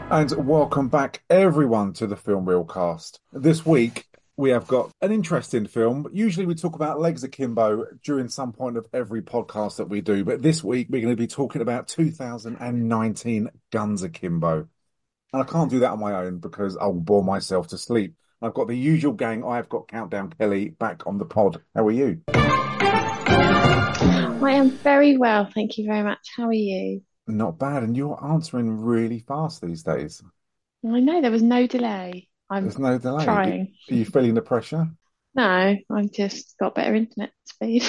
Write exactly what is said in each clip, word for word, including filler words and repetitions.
And welcome back, everyone, to the Film Reelcast. This week, we have got an interesting film. Usually, we talk about Legs Akimbo during some point of every podcast that we do, but this week, we're going to be talking about two thousand nineteen Guns Akimbo. And I can't do that on my own because I'll bore myself to sleep. I've got the usual gang. I've got Countdown Kelly back on the pod. How are you? I am very well, thank you very much. How are you? Not bad. And you're answering really fast these days. I know there was no delay. I'm There's no delay. trying. Are you feeling the pressure? No, I've just got better internet speed.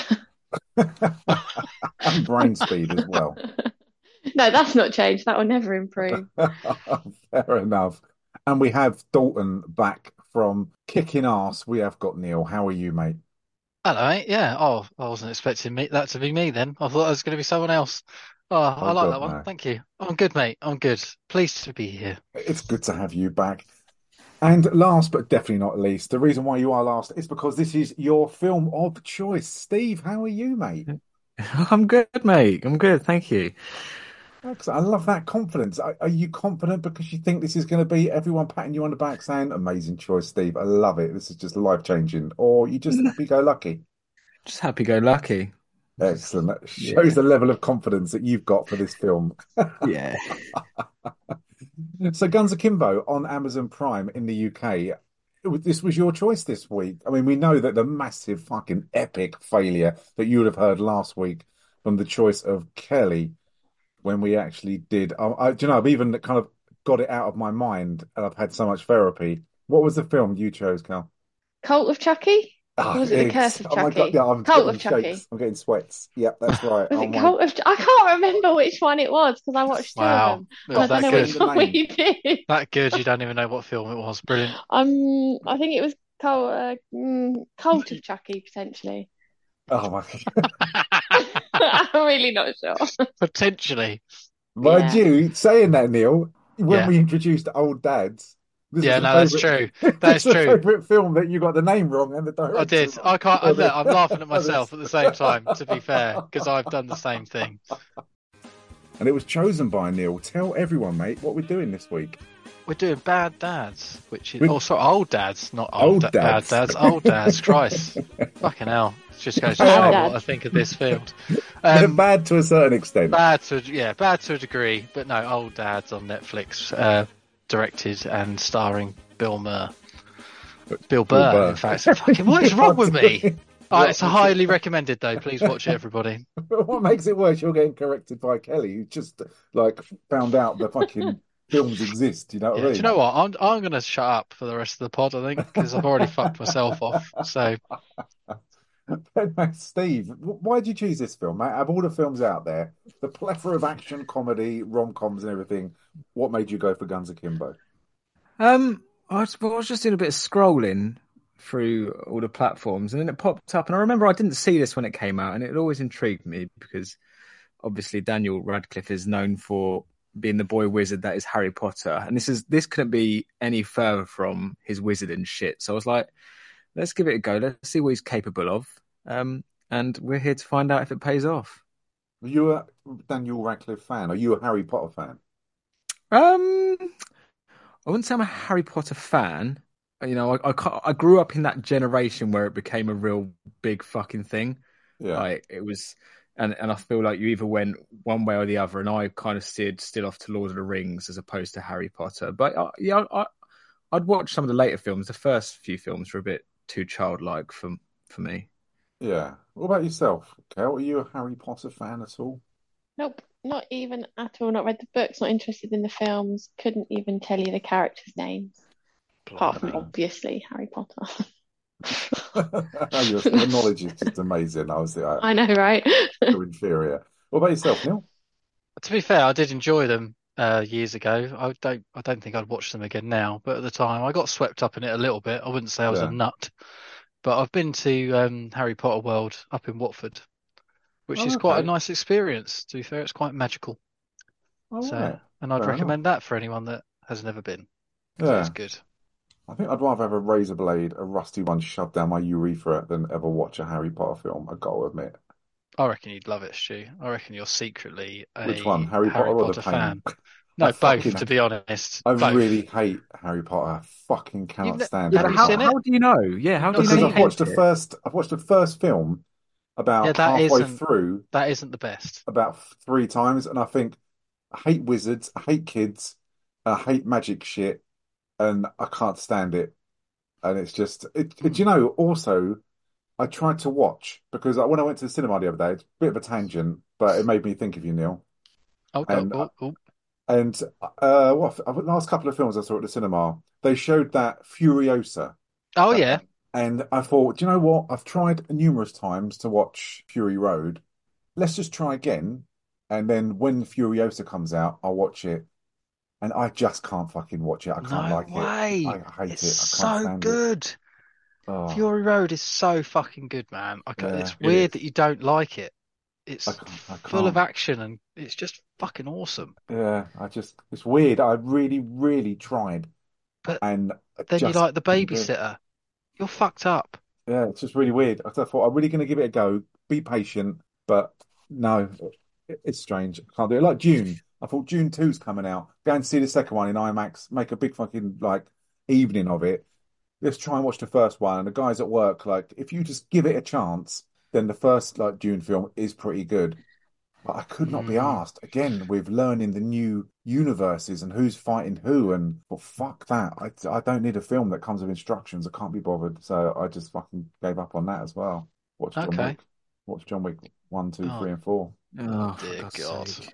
And brain speed as well. No, that's not changed. That will never improve. Fair enough. And we have Dalton back from kicking ass. We have got Neil. How are you, mate? Hello, mate. Yeah. Oh, I wasn't expecting me that to be me then. I thought it was going to be someone else. Oh, I Oh like God, that one. no. Thank you. I'm good, mate. I'm good. Pleased to be here. It's good to have you back. And last but definitely not least, the reason why you are last is because this is your film of choice. Steve, how are you, mate? I'm good, mate. I'm good. Thank you. Excellent. I love that confidence. Are, are you confident because you think this is going to be everyone patting you on the back saying, amazing choice, Steve. I love it. This is just life changing. Or you just happy go lucky? Just happy go lucky. Excellent. That shows Yeah. the level of confidence that you've got for this film. Yeah. So, Guns Akimbo on Amazon Prime in the U K. it was- This was your choice this week. I mean, we know that the massive fucking epic failure that you would have heard last week from the choice of Kelly when we actually did. I, I, do you know, I've even kind of got it out of my mind and I've had so much therapy. What was the film you chose, Cal? Cult of Chucky? Or Ah, was it the Curse it's, of oh my God. Chucky? Yeah, I'm Cult getting of shakes. Chucky. I'm getting sweats. Yep, that's right. Was Oh it my Cult of? Ch- I can't remember which one it was because I watched two of Wow. them, It and was I don't God, that know tell good. me which the one name. we did. That good. You don't even know what film it was. Brilliant. Um, I think it was Cult, uh, mm, Cult of Chucky potentially. Oh my God. I'm really not sure. Potentially. Mind Yeah. you, saying that, Neil, when Yeah. we introduced Old Dads, this is Yeah. the No, that's favorite. true. That This is is the true. favorite film that you got the name wrong and the I director did. wrong. I can't. I, Or look, the I'm laughing at others. myself at the same time, to be fair, because I've done the same thing. And it was chosen by Neil. Tell everyone, mate, what we're doing this week. We're doing Bad Dads, which is, With oh, sorry, Old Dads, not old Old da Bad Dads. Dads, Old Dads, Christ. Fucking hell. It just goes to They Bad show are. what I Dads. think of this field. They're Um, bad to a certain extent. bad to, yeah, bad to a degree, but no, Old Dads on Netflix, uh, directed and starring Bill Murray. Bill Bill Burr, in Burr. fact. Fucking, what is You wrong are with me? doing- Uh, What it's makes it, highly recommended, though. Please watch it, everybody. what makes it worse? You're getting corrected by Kelly, who just like found out the fucking films exist. You know what Yeah, I do you mean? know what? I'm I'm gonna shut up for the rest of the pod, I think, because I've already fucked myself off. So But, Steve, why did you choose this film, mate? Out of all the films out there, the plethora of action, comedy, rom-coms, and everything, what made you go for Guns Akimbo? Um, I was, well, I was just doing a bit of scrolling through all the platforms, and then it popped up, and I remember I didn't see this when it came out, and it always intrigued me because obviously Daniel Radcliffe is known for being the boy wizard that is Harry Potter, and this is this couldn't be any further from his wizard and shit. So I was like, let's give it a go. Let's see what he's capable of. Um, and we're here to find out if it pays off. Are you a Daniel Radcliffe fan? Are you a Harry Potter fan? Um, I wouldn't say I'm a Harry Potter fan. You know, I, I ca- I grew up in that generation where it became a real big fucking thing. Yeah. Like it was, and and I feel like you either went one way or the other. And I kind of steered still off to Lord of the Rings as opposed to Harry Potter. But uh, yeah, I, I'd watch some of the later films. The first few films were a bit too childlike for for me. Yeah. What about yourself, Kel? Are you a Harry Potter fan at all? Nope, not even at all. Not read the books, not interested in the films. Couldn't even tell you the characters' names, apart from blimey. Uh, obviously Harry Potter. your, your knowledge is just amazing. I was uh, I know, right? so inferior. What about yourself, Neil? To be fair, I did enjoy them uh, years ago. I don't I don't think I'd watch them again now, but at the time I got swept up in it a little bit. I wouldn't say I was a Yeah. nut, but I've been to um, Harry Potter World up in Watford, which Oh, is quite a okay. nice experience. To be fair, it's quite magical. All So, right. and I'd Fair enough. recommend that for anyone that has never been because it is Yeah. good. I think I'd rather have a razor blade, a rusty one shoved down my urethra than ever watch a Harry Potter film. I got to admit. I reckon you'd love it, Stu. I reckon you're secretly Which one, a Harry Potter Harry or The Potter Pain? fan. No, I both, fucking, to be honest. I Both. really hate Harry Potter. I fucking You've cannot ne- stand Yeah, have but Harry you how seen Potter. it? how do you know? Yeah, You've how do not you know Because you seen I've it? hate watched the it? first, I've watched the first film Yeah, about that halfway isn't through, that isn't the best. about three times, and I think I hate wizards, I hate kids, I hate magic shit, and I can't stand it. And it's just, it, it, you Hmm. know, also, I tried to watch because I, when I went to the cinema the other day, it's a bit of a tangent, but it made me think of you, Neil. Oh, go, And oh, oh. and uh, what the last couple of films I saw at the cinema, they showed that Furiosa, Oh, uh, yeah. and I thought, do you know what? I've tried numerous times to watch Fury Road. Let's just try again, and then when Furiosa comes out, I'll watch it. And I just can't fucking watch it. I can't No like it. way. I hate It's it. I can't so stand it. good. Oh, Fury Road is so fucking good, man. I ca- yeah. it's It weird that is. you don't like it. I It's can't. I full of can't. action and it's just fucking awesome. Yeah. I just. It's weird. I really, really tried, But and I then you just like The couldn't do it. Babysitter. You're fucked up. Yeah, it's just really weird. I thought I'm really going to give it a go. Be patient, but no, it- it's strange. I can't do it. Like June. I thought June two's coming out. Go and see the second one in IMAX. Make a big fucking like evening of it. Let's try and watch the first one. And the guys at work, like, if you just give it a chance, then the first like Dune film is pretty good. But I could not be Mm. asked again with learning the new universes and who's fighting who. And well, fuck that. I, I don't need a film that comes with instructions. I can't be bothered. So I just fucking gave up on that as well. Watch John Okay. Wick. Watch John Wick one, two, Oh, three, and four. Oh, for dear God's God. sake.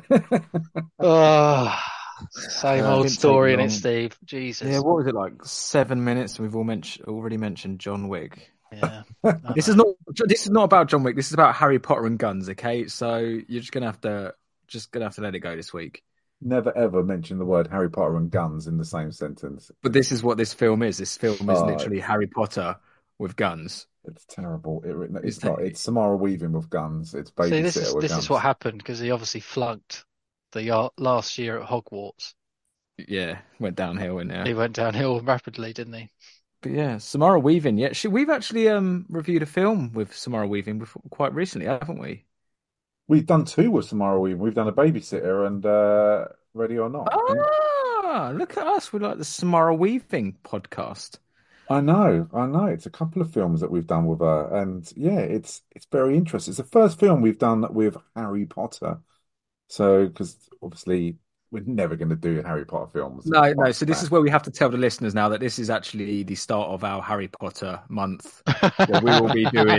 Oh, same Uh, old didn't take story in it, long. Steve. Yeah, Jesus. what was it like? Seven minutes, and we've all mentioned already mentioned John Wick. Yeah, I This is know. not this is not about John Wick. This is about Harry Potter and guns. Okay, so you're just gonna have to just gonna have to let it go this week. Never ever mention the word Harry Potter and guns in the same sentence. But this is what this film is. This film is Oh, literally Harry Potter with guns. it's terrible. It, It's it's not. It's Samara Weaving with guns. It's See, this Babysitter is with this is guns. what happened because he obviously flunked the ya- last year at Hogwarts. yeah, went downhill in He there. went downhill rapidly, didn't he? But yeah, Samara Weaving. Yeah, she, we've actually um reviewed a film with Samara Weaving before, quite recently, haven't we? We've done two with Samara Weaving. We've done a Babysitter and uh, Ready or Not, I think. Ah, look at us. We're like the Samara Weaving podcast. I know, I know. It's a couple of films that we've done with her, and yeah, it's it's very interesting. It's the first film we've done with Harry Potter. So, because obviously we're never going to do Harry Potter films. No, no. Fuck So this that. is where we have to tell the listeners now that this is actually the start of our Harry Potter month, where we will be doing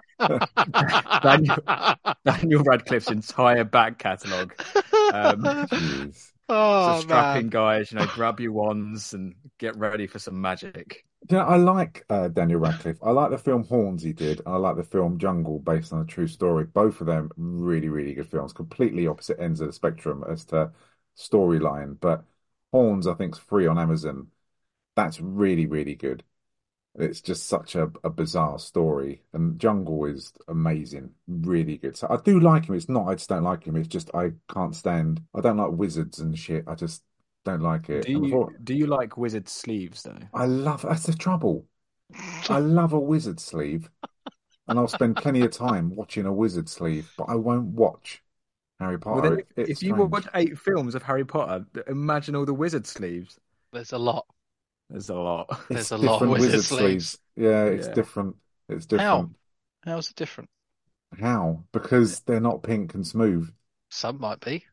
Daniel, Daniel Radcliffe's entire back catalogue. Um, Jeez. so Oh strap in, man. guys. You know, grab your wands and get ready for some magic. Yeah, I like uh, Daniel Radcliffe. I like the film Horns he did, and I like the film Jungle based on a true story. Both of them really, really good films. Completely opposite ends of the spectrum as to storyline. But Horns, I think, is free on Amazon. That's really, really good. It's just such a, a bizarre story. And Jungle is amazing, really good. So I do like him. It's not I just don't like him. It's just I can't stand. I don't like wizards and shit. I just don't like it. Do And you before, do you like wizard sleeves though? I love that's the trouble. I love a wizard sleeve, and I'll spend plenty of time watching a wizard sleeve, but I won't watch Harry Well, Potter. then It, it's if you strange. watch eight films of Harry Potter, imagine all the wizard sleeves. There's a lot. There's a lot. It's There's a lot of different wizard wizard sleeves. sleeves. Yeah, it's Yeah. different. It's How? different. How's it different? How? Because they're not pink and smooth. Some might be.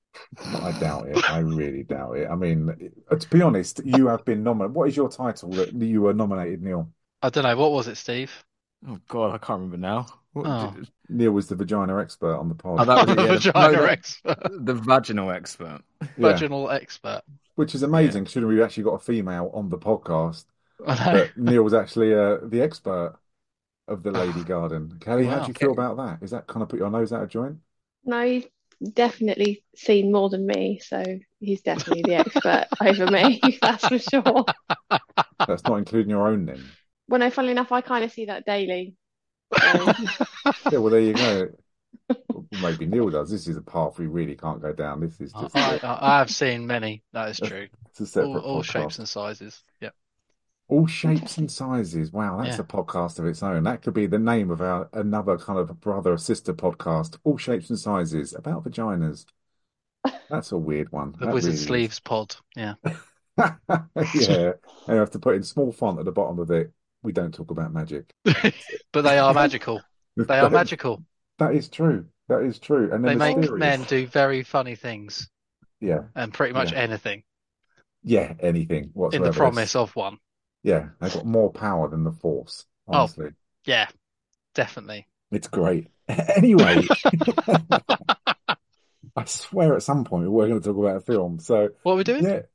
I doubt it. I really doubt it. I mean, uh, to be honest, you have been nominated. What is your title that you were nominated, Neil? I don't know. What was it, Steve? Oh God, I can't remember now. What Oh. did- Neil was the vagina expert on the pod. Oh, that was it. Yeah, the, Vagina no, the, expert. the vaginal expert. Yeah, Vaginal expert. which is amazing considering we've actually got a female on the podcast. I know. But Neil was actually uh, the expert of the Lady Garden. Kelly, how do Wow. you feel about that? Is that kind of put your nose out of joint? No, he's definitely seen more than me, so he's definitely the expert over me, that's for sure. That's not including your own then. Well, no, funnily enough, I kind of see that daily. So, Yeah, well, there you go. Well, maybe Neil does. This is a path we really can't go down. This is just I, a, I, I have seen many. That is true. it's a All, separate all shapes podcast. and sizes. Yeah. All shapes interesting. and sizes. Wow, that's Yeah. a podcast of its own. That could be the name of our another kind of brother or sister podcast. All shapes and sizes about vaginas. That's a weird one. The That Wizard really is. Sleeves pod. Yeah. Yeah, and I have to put in small font at the bottom of it. We don't talk about magic. But they are magical. They are That, magical. that is true. That is true. And they're They make mysterious. men do very funny things Yeah, and pretty much yeah, anything yeah. Anything in the whatsoever. promise It's, of one. yeah, they've got more power than the Force. Oh, Honestly, yeah, definitely. it's great. Anyway, I swear at some point we're going to talk about a film. So, What are we doing? yeah.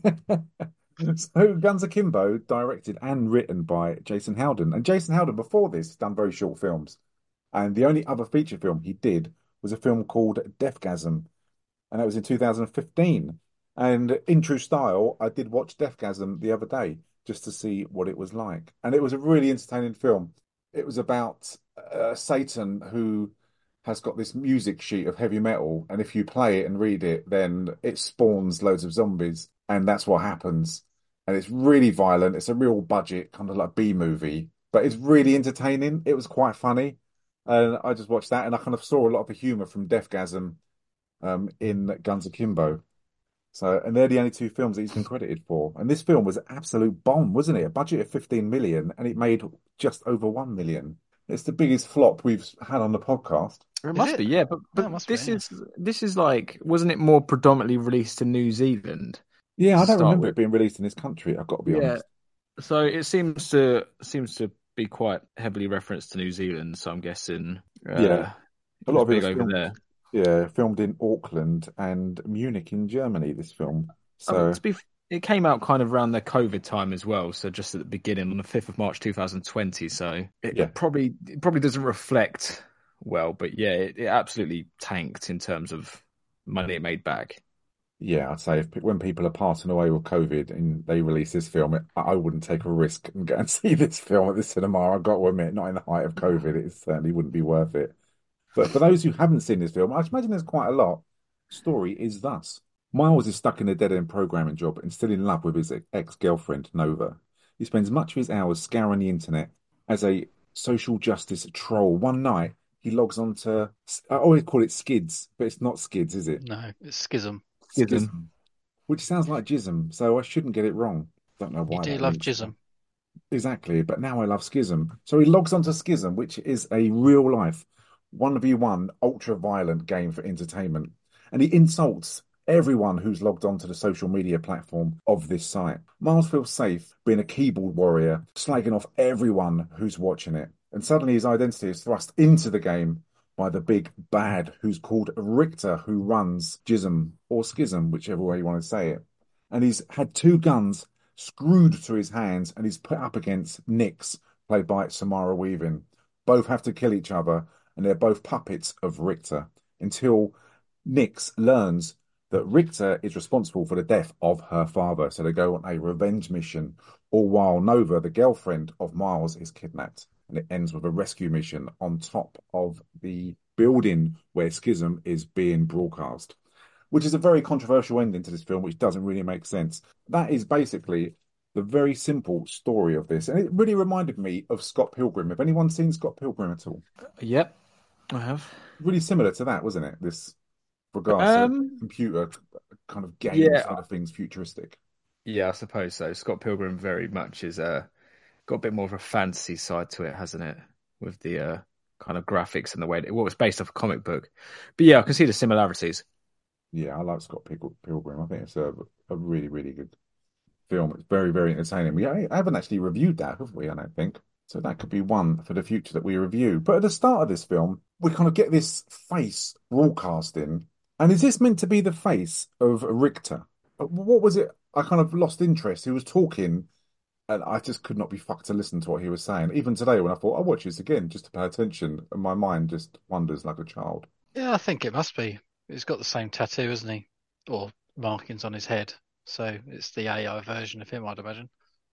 So, Guns Akimbo, directed and written by Jason Howden. And Jason Howden, before this, has done very short films. And the only other feature film he did was a film called Deathgasm. And that was in two thousand fifteen. And in true style, I did watch Deathgasm the other day just to see what it was like. And it was a really entertaining film. It was about uh, Satan who has got this music sheet of heavy metal, and if you play it and read it, then it spawns loads of zombies, and that's what happens. And it's really violent. It's a real budget, kind of like B movie, but it's really entertaining. It was quite funny, and I just watched that, and I kind of saw a lot of the humor from Deathgasm um, in Guns Akimbo. So, and they're the only two films that he's been credited for. And this film was an absolute bomb, wasn't it? A budget of fifteen million, and it made just over one million. It's the biggest flop we've had on the podcast. It Is must it? be, yeah, but Yeah, it but must this be, yeah. is this is like, wasn't it more predominantly released in New Zealand Yeah, to I don't start remember with? it being released in this country. I've got to be Yeah, honest. so it seems to seems to be quite heavily referenced to New Zealand. So I'm guessing uh, Yeah, a it lot was of it big was over filmed. there. Yeah, filmed in Auckland and Munich in Germany. This film. I mean, So to be, f- it came out kind of around the COVID time as well. So just at the beginning, on the fifth of March, two thousand twenty. So it yeah, probably it probably doesn't reflect well, but yeah, it, it absolutely tanked in terms of money it made back. yeah. I'd say if pe- when people are passing away with COVID and they release this film, it, I I wouldn't take a risk and go and see this film at the cinema. I've got to admit, not in the height of COVID, it certainly wouldn't be worth it. But for those who haven't seen this film, I imagine there's quite a lot. Story is thus. Miles is stuck in a dead-end programming job and still in love with his ex-girlfriend, Nova. He spends much of his hours scouring the internet as a social justice troll. One night, he logs on to, I always call it Skids, but it's not Skids, is it? No, it's Schism. Schism. Schism, which sounds like Jism, so I shouldn't get it wrong. Don't know You why do that love links there. Jism. Exactly, but now I love Schism. So he logs onto Schism, which is a real life one v one ultra violent game for entertainment. And he insults everyone who's logged onto the social media platform of this site. Miles feels safe being a keyboard warrior, slagging off everyone who's watching it. And suddenly his identity is thrust into the game by the big bad who's called Richter, who runs Jism or Schism, whichever way you want to say it. And he's had two guns screwed to his hands, and he's put up against Nix, played by Samara Weaving. Both have to kill each other, and they're both puppets of Richter until Nix learns that Richter is responsible for the death of her father. So they go on a revenge mission, all while Nova, the girlfriend of Miles, is kidnapped. And it ends with a rescue mission on top of the building where Schism is being broadcast, which is a very controversial ending to this film, which doesn't really make sense. That is basically the very simple story of this. And it really reminded me of Scott Pilgrim. Have anyone seen Scott Pilgrim at all? Yep, I have. Really similar to that, wasn't it? This regards to Um, computer kind of games yeah, kind of things, futuristic. yeah, I suppose so. Scott Pilgrim very much is uh, got a bit more of a fantasy side to it, hasn't it? With the uh, kind of graphics and the way that, well, it's based off a comic book. But yeah, I can see the similarities. Yeah, I like Scott Pil- Pilgrim. I think it's a, a really, really good film. It's very, very entertaining. We I haven't actually reviewed that, have we? I don't think. So that could be one for the future that we review. But at the start of this film, we kind of get this face broadcasting. And is this meant to be the face of Richter? What was it? I kind of lost interest. He was talking, and I just could not be fucked to listen to what he was saying. Even today, when I thought, I'll watch this again just to pay attention, and my mind just wanders like a child. Yeah, I think it must be. He's got the same tattoo, hasn't he? Or markings on his head. So it's the A I version of him, I'd imagine.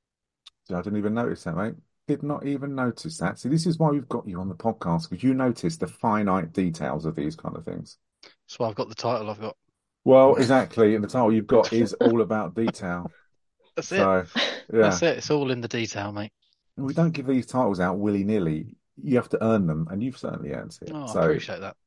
See, I didn't even notice that, mate. Did not even notice that. See, this is why we've got you on the podcast, because you notice the finite details of these kind of things. That's why I've got the title I've got. Well, exactly. And the title you've got is all about detail. That's it. So, yeah. That's it. It's all in the detail, mate. We don't give these titles out willy-nilly. You have to earn them, and you've certainly earned it. Oh, I So, appreciate that.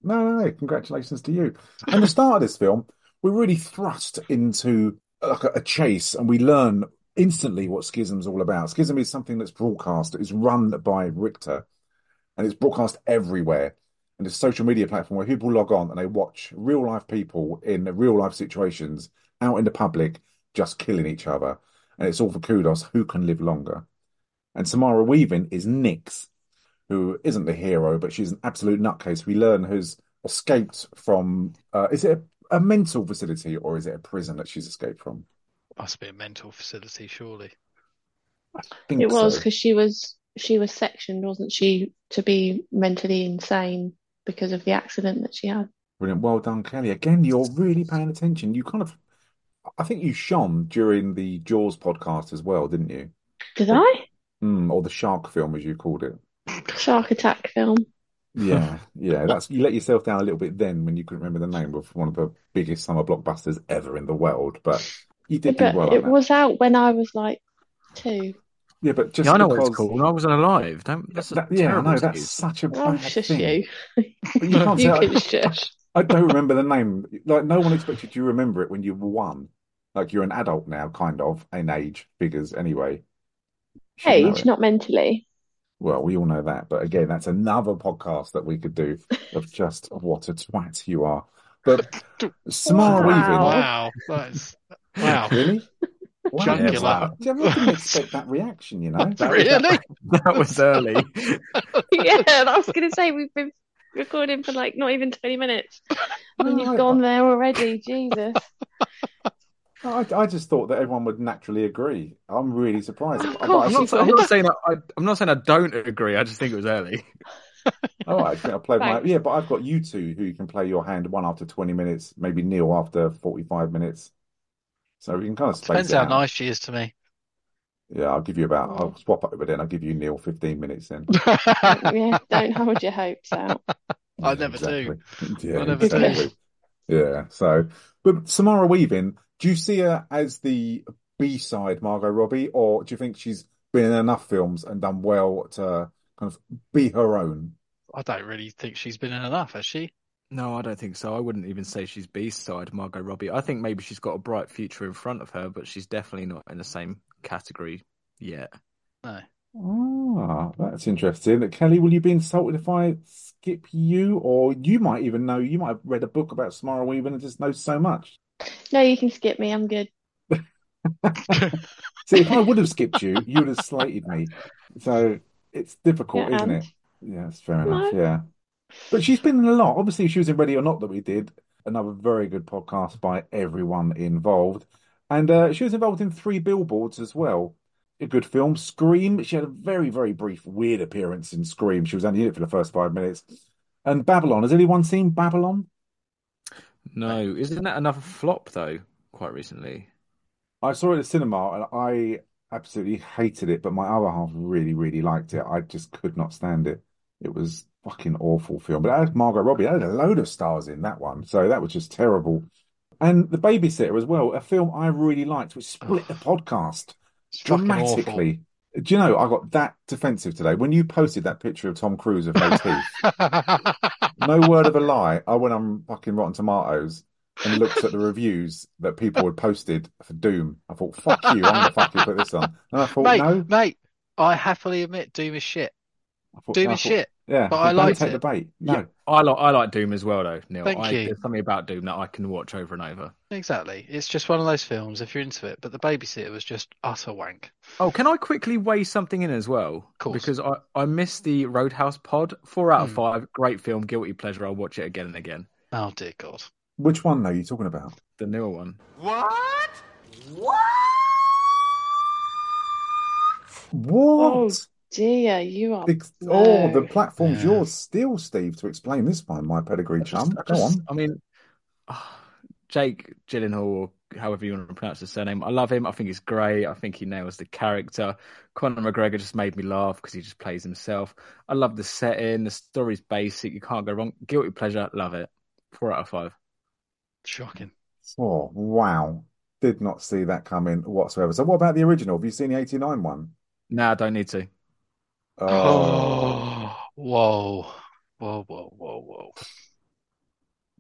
No, no, no. Congratulations to you. And the start of this film, we're really thrust into like a, a chase, and we learn instantly what Schism's all about. Schism is something that's broadcast. It's run by Richter, and it's broadcast everywhere. And it's a social media platform where people log on and they watch real life people in real life situations out in the public just killing each other. And it's all for kudos. Who can live longer? And Samara Weaving is Nix, who isn't the hero, but she's an absolute nutcase. We learn has escaped from, uh, is it a, a mental facility or is it a prison that she's escaped from? Must be a mental facility, surely. I think It was so. because she was she was sectioned, wasn't she, to be mentally insane because of the accident that she had. Brilliant. Well done, Kelly. Again, you're really paying attention. You kind of, I think you shone during the Jaws podcast as well, didn't you? Did Or, I? mm, or the shark film, as you called it. Shark attack film. Yeah, yeah. That's you let yourself down a little bit then when you couldn't remember the name of one of the biggest summer blockbusters ever in the world, but you did do But well on it that. was out when I was like two. Yeah, but just Yeah, I know what because it's called. I wasn't alive. Don't, that's a that, yeah, I terrible know that's excuse. such a Oh, bad shush thing. you. But you can't You say can shush. I don't remember the name. Like no one expected you to remember it when you were one. Like you're an adult now, kind of, in age figures anyway. Should know Age, it. not mentally. Well, we all know that, but again, that's another podcast that we could do of just what a twat you are. But Samara Wow. Weaving, Wow, that's wow. really? Wow, Chunky yeah, love. wow. I didn't expect that reaction, you know? That was, Really? that, that was early. Yeah, I was going to say we've been recording for like not even twenty minutes and No, you've I, gone there already. Jesus. I, I just thought that everyone would naturally agree. I'm really surprised. Of But I course I'm you not, I'm would. not saying I, I'm not saying I don't agree. I just think it was early. Oh, I think I played my Thanks. yeah, but I've got you two who you can play your hand one after twenty minutes, maybe Neil after forty-five minutes. So we can kind of space Depends it how out. nice she is to me. Yeah, I'll give you about Oh. I'll swap over then. I'll give you Neil fifteen minutes then. Yeah, don't hold your hopes out. I Yeah, never do. exactly. Yeah, I never do. exactly. Yeah. So but Samara Weaving, do you see her as the B side Margot Robbie, or do you think she's been in enough films and done well to kind of be her own? I don't really think she's been in enough, has she? No, I don't think so. I wouldn't even say she's B-side Margot Robbie. I think maybe she's got a bright future in front of her, but she's definitely not in the same category yet. No. Ah, that's interesting. Kelly, will you be insulted if I skip you? Or you might even know, you might have read a book about Samara Weaving and just know so much. No, you can skip me. I'm good. See, if I would have skipped you, you would have slated me. So it's difficult, Yeah, isn't and it? Yeah, that's fair no. enough. Yeah. But she's been in a lot. Obviously, she was in Ready or Not that we did. Another very good podcast by everyone involved. And uh, she was involved in Three Billboards as well. A good film. Scream. She had a very, very brief, weird appearance in Scream. She was only in it for the first five minutes. And Babylon. Has anyone seen Babylon? No, isn't that another flop though? Quite recently. I saw it at the cinema and I absolutely hated it, but my other half really, really liked it. I just could not stand it. It was fucking awful film. But it had Margot Robbie. It had a load of stars in that one. So that was just terrible. And The Babysitter as well, a film I really liked, which split the podcast It's fucking dramatically. Do you know, I got that defensive today. When you posted that picture of Tom Cruise with no teeth, awful. no word of a lie, I went on fucking Rotten Tomatoes and looked at the reviews that people had posted for Doom. I thought, fuck you, I'm gonna fucking put this on. And I thought, Mate, no. mate, I happily admit Doom is shit. I thought, Doom I is thought, shit. yeah, but I don't liked take it. the bait. No. Yeah, I like I like Doom as well though, Neil. Thank I, you. There's something about Doom that I can watch over and over. Exactly. It's just one of those films if you're into it. But The Babysitter was just utter wank. Oh, can I quickly weigh something in as well? Of course. Because I, I missed the Roadhouse pod. Four out of Hmm. five. Great film, guilty pleasure. I'll watch it again and again. Oh dear God. Which one are you talking about? The newer one. Oh What? dear, you are. Ex- Oh, the No. platform's Yeah. yours still, Steve, to explain this one, my pedigree I just- chum. I Go just- on. I mean, ah, Jake Gyllenhaal, or however you want to pronounce his surname, I love him. I think he's great. I think he nails the character. Conor McGregor just made me laugh because he just plays himself. I love the setting. The story's basic. You can't go wrong. Guilty pleasure. Love it. Four out of five. Shocking. Oh, wow. Did not see that coming whatsoever. So what about the original? Have you seen the eighty-nine one? Nah, don't need to. Oh, Oh, whoa. Whoa, whoa, whoa, whoa.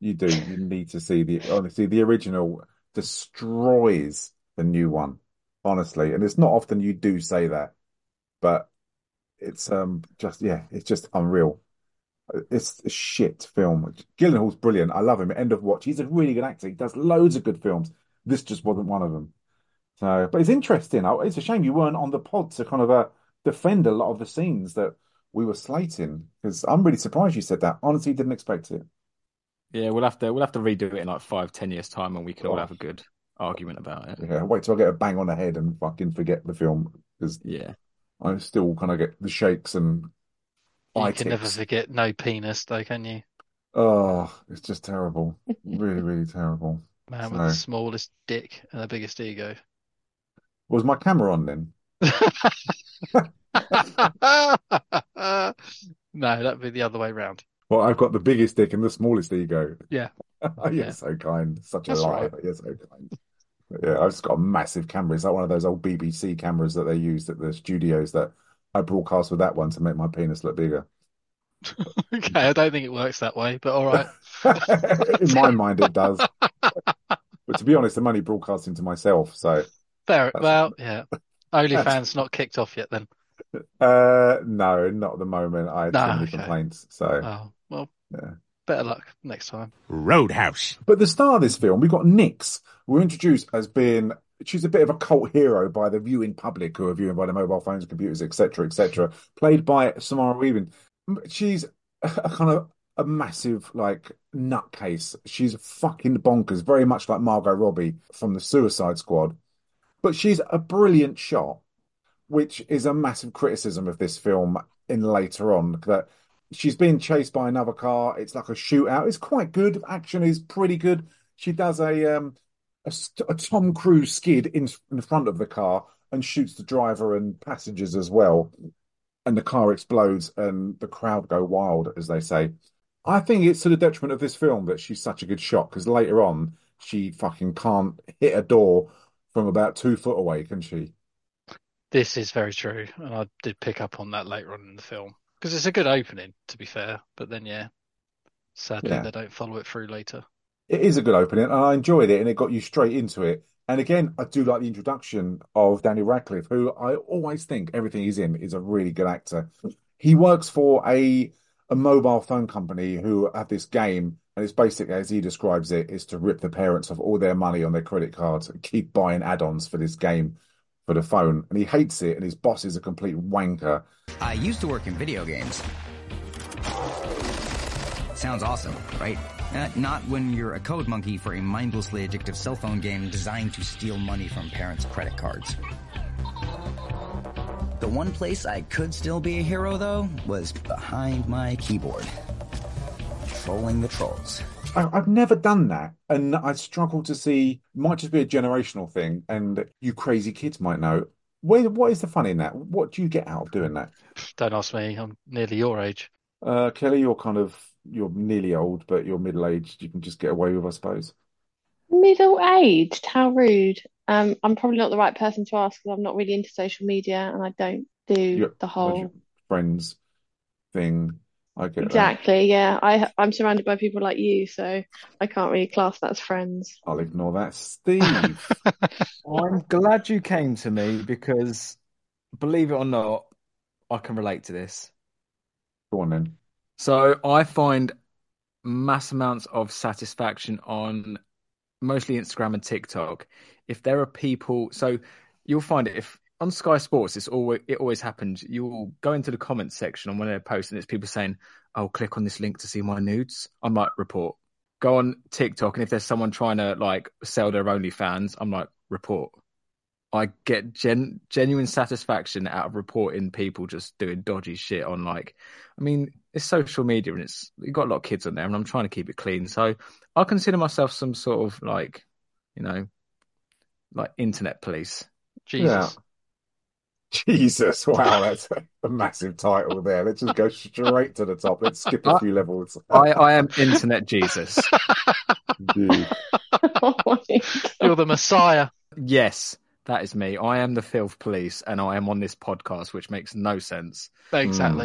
You do. You need to see the honestly, the original destroys the new one, honestly. And it's not often you do say that, but it's um just yeah, it's just unreal. It's a shit film. Gyllenhaal's brilliant. I love him. End of watch. He's a really good actor. He does loads of good films. This just wasn't one of them. So, but it's interesting. Oh, it's a shame you weren't on the pod to kind of uh, defend a lot of the scenes that we were slating, because I'm really surprised you said that. Honestly, didn't expect it. Yeah, we'll have to we'll have to redo it in like five, ten years time, and we can all Oh, have a good argument about it. yeah, wait till I get a bang on the head and fucking forget the film, because Yeah. I still kind of get the shakes and You eye can never tics. forget no penis, though, can you? Oh, it's just terrible. Really, really terrible. Man with the So, smallest dick and the biggest ego. was my camera on then? No, that'd be the other way round. Well, I've got the biggest dick and the smallest ego. Yeah, You're yeah. so kind. Such a That's liar, right. but you're so kind. But yeah, I've just got a massive camera. It's like one of those old B B C cameras that they used at the studios that I broadcast with that one to make my penis look bigger. Okay, I don't think it works that way, but all right. In my mind, it does. But to be honest, I'm only broadcasting to myself. So, Fair. that's, Well, yeah. that's, OnlyFans not kicked off yet then. uh, no, not at the moment. I had too No, many okay. complaints. So, Oh, well, yeah. better luck next time. Roadhouse. But the star of this film, we've got Nix. We're introduced as being, she's a bit of a cult hero by the viewing public who are viewing by the mobile phones, computers, et cetera, et cetera. Played by Samara Weaving. She's a kind of a massive, like, nutcase. She's fucking bonkers, very much like Margot Robbie from the Suicide Squad. But she's a brilliant shot, which is a massive criticism of this film in later on, that she's being chased by another car. It's like a shootout. It's quite good. Action is pretty good. She does a um a, a Tom Cruise skid in in front of the car and shoots the driver and passengers as well. And the car explodes and the crowd go wild, as they say. I think it's to the detriment of this film that she's such a good shot, because later on she fucking can't hit a door from about two foot away, can she? This is very true, and I did pick up on that later on in the film because it's a good opening, to be fair. But then, yeah, sadly Yeah. they don't follow it through later. It is a good opening, and I enjoyed it, and it got you straight into it. And again, I do like the introduction of Daniel Radcliffe, who I always think everything he's in is a really good actor. He works for a a mobile phone company who have this game, and it's basically, as he describes it, is to rip the parents of all their money on their credit cards and keep buying add-ons for this game for the phone. And he hates it, and his boss is a complete wanker. I used to work in video games. Sounds awesome, right? Uh, not when you're a code monkey for a mindlessly addictive cell phone game designed to steal money from parents' credit cards. The one place I could still be a hero, though, was behind my keyboard. Trolling the trolls. I, I've never done that, and I struggle to see. Might just be a generational thing, and you crazy kids might know. Where, what is the fun in that? What do you get out of doing that? Don't ask me. I'm nearly your age. Uh, Kelly, you're kind of you're nearly old, but you're middle-aged. You can just get away with, I suppose. Middle-aged? How rude. Um, I'm probably not the right person to ask because I'm not really into social media and I don't do Your the whole. friends thing. I get that. Exactly, yeah. I I'm surrounded by people like you, so I can't really class that as friends. I'll ignore that. Steve. I'm glad you came to me because, believe it or not, I can relate to this. Go on then. So I find mass amounts of satisfaction on mostly Instagram and TikTok. If there are people, so you'll find it if on Sky Sports, it's always it always happens. You'll go into the comments section on when they're posting, it's people saying, "Oh, click on this link to see my nudes." I'm like, report. Go on TikTok, and if there's someone trying to like sell their OnlyFans, I'm like, report. I get gen- genuine satisfaction out of reporting people just doing dodgy shit on, like, I mean, it's social media and it's you've got a lot of kids on there, and I'm trying to keep it clean. So I consider myself some sort of like, you know, like internet police. Jesus. Yeah. Jesus, wow, that's a massive title there. Let's just go straight to the top. Let's skip a few levels. I, I am internet Jesus. Dude. Oh my God. You're the Messiah. Yes, that is me. I am the filth police, and I am on this podcast, which makes no sense. Exactly.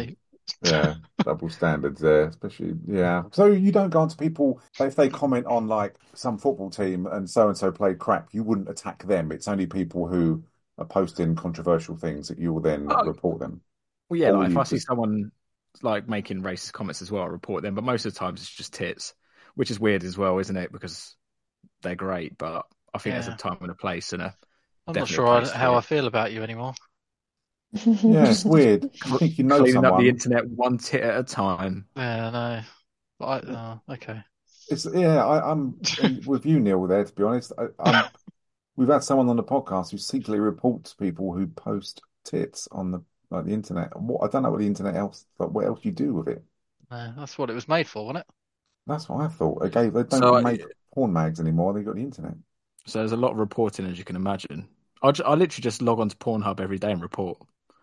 Yeah, double standards there, especially yeah. So you don't go on to people if they comment on like some football team and so and so played crap, you wouldn't attack them. It's only people who are posting controversial things that you will then Oh, report them. well, yeah, Or like will if you I see just someone like making racist comments as well, I report them. But most of the times it's just tits, which is weird as well, isn't it? Because they're great, but I think there's a Yeah. time and a place and a I'm not definite sure I, place for how I it. feel about you anymore. yeah, it's weird. You think you know Cleaning up the someone. internet one tit at a time. Yeah, no. But I, uh, okay. It's yeah, I, I'm in, with you, Neil, there, to be honest. I, I'm we've had someone on the podcast who secretly reports people who post tits on the like the internet. What I don't know what the internet else like what else you do with it. No, that's what it was made for, wasn't it? That's what I thought. Okay, they don't So, I- make porn mags anymore. They've got the internet. so there's a lot of reporting, as you can imagine. I, ju- I literally just log on to Pornhub every day and report.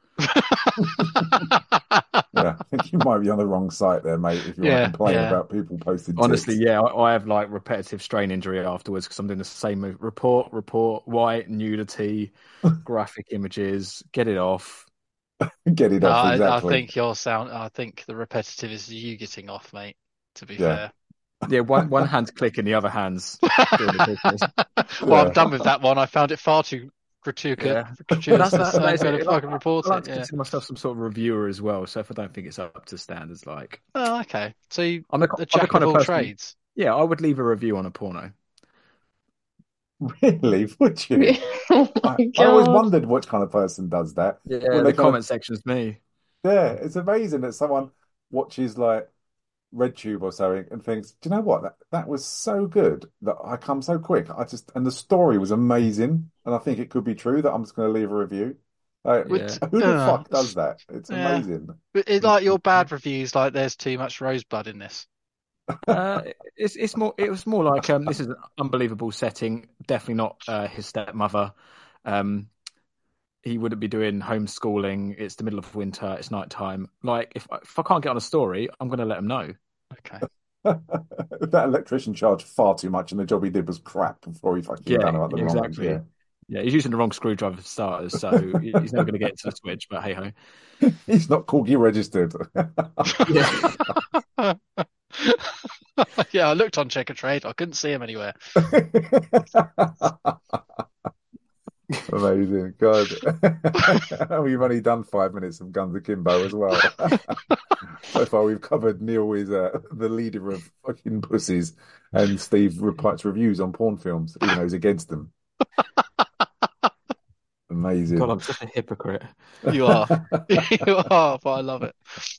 Yeah, I think you might be on the wrong site there, mate, if you want to Yeah, complain yeah. about people posting Honestly, tits. yeah, I, I have like repetitive strain injury afterwards because I'm doing the same move. Report, report, white, nudity, graphic images, get it off. Get it No, off, I, I exactly. think your sound. I think the repetitive is you getting off, mate. To be Yeah. Yeah, one one hand's clicking, the other hand's doing the business. fair. Well, I'm Yeah. done with that one. I found it far too gratuitous. Yeah. gratuitous That's, so that, I'm that's going it. to Like, fucking report I like it. to Yeah. consider myself some sort of reviewer as well. So if I don't think it's up to standards, like Oh, okay. So you, I'm the, the I'm the jack kind of of all person. trades. Yeah, I would leave a review on a porno. Really? Would you? Oh I, my I always God. wondered which kind of person does that. Yeah, When the they kind of comment section's me. yeah, it's amazing that someone watches like RedTube or something and thinks, do you know what? That that was so good that I come so quick. I just and the story was amazing, and I think it could be true that I'm just going to leave a review. Like, Yeah. Would, who the uh, fuck does that? It's yeah. amazing. But it's like your bad reviews, like there's too much rosebud in this. Uh, it's it's more it was more like um this is an unbelievable setting. Definitely not uh, his stepmother. Um, he wouldn't be doing homeschooling. It's the middle of winter. It's night time. Like if if I can't get on a story, I'm going to let him know. Okay. That electrician charged far too much, and the job he did was crap before he fucking Yeah, done about the wrong ones. exactly. Yeah, Yeah, he's using the wrong screwdriver for starters, so he's never going to get to the switch. But hey ho. he's not corgi registered. Yeah. Yeah, I looked on Checker Trade. I couldn't see him anywhere. Amazing, God. We've only done five minutes of Guns Akimbo as well. So far, we've covered Neil is uh, the leader of fucking pussies, and Steve writes reviews on porn films, even though he's against them. Amazing. God, I'm such a hypocrite. You are. You are, but I love it.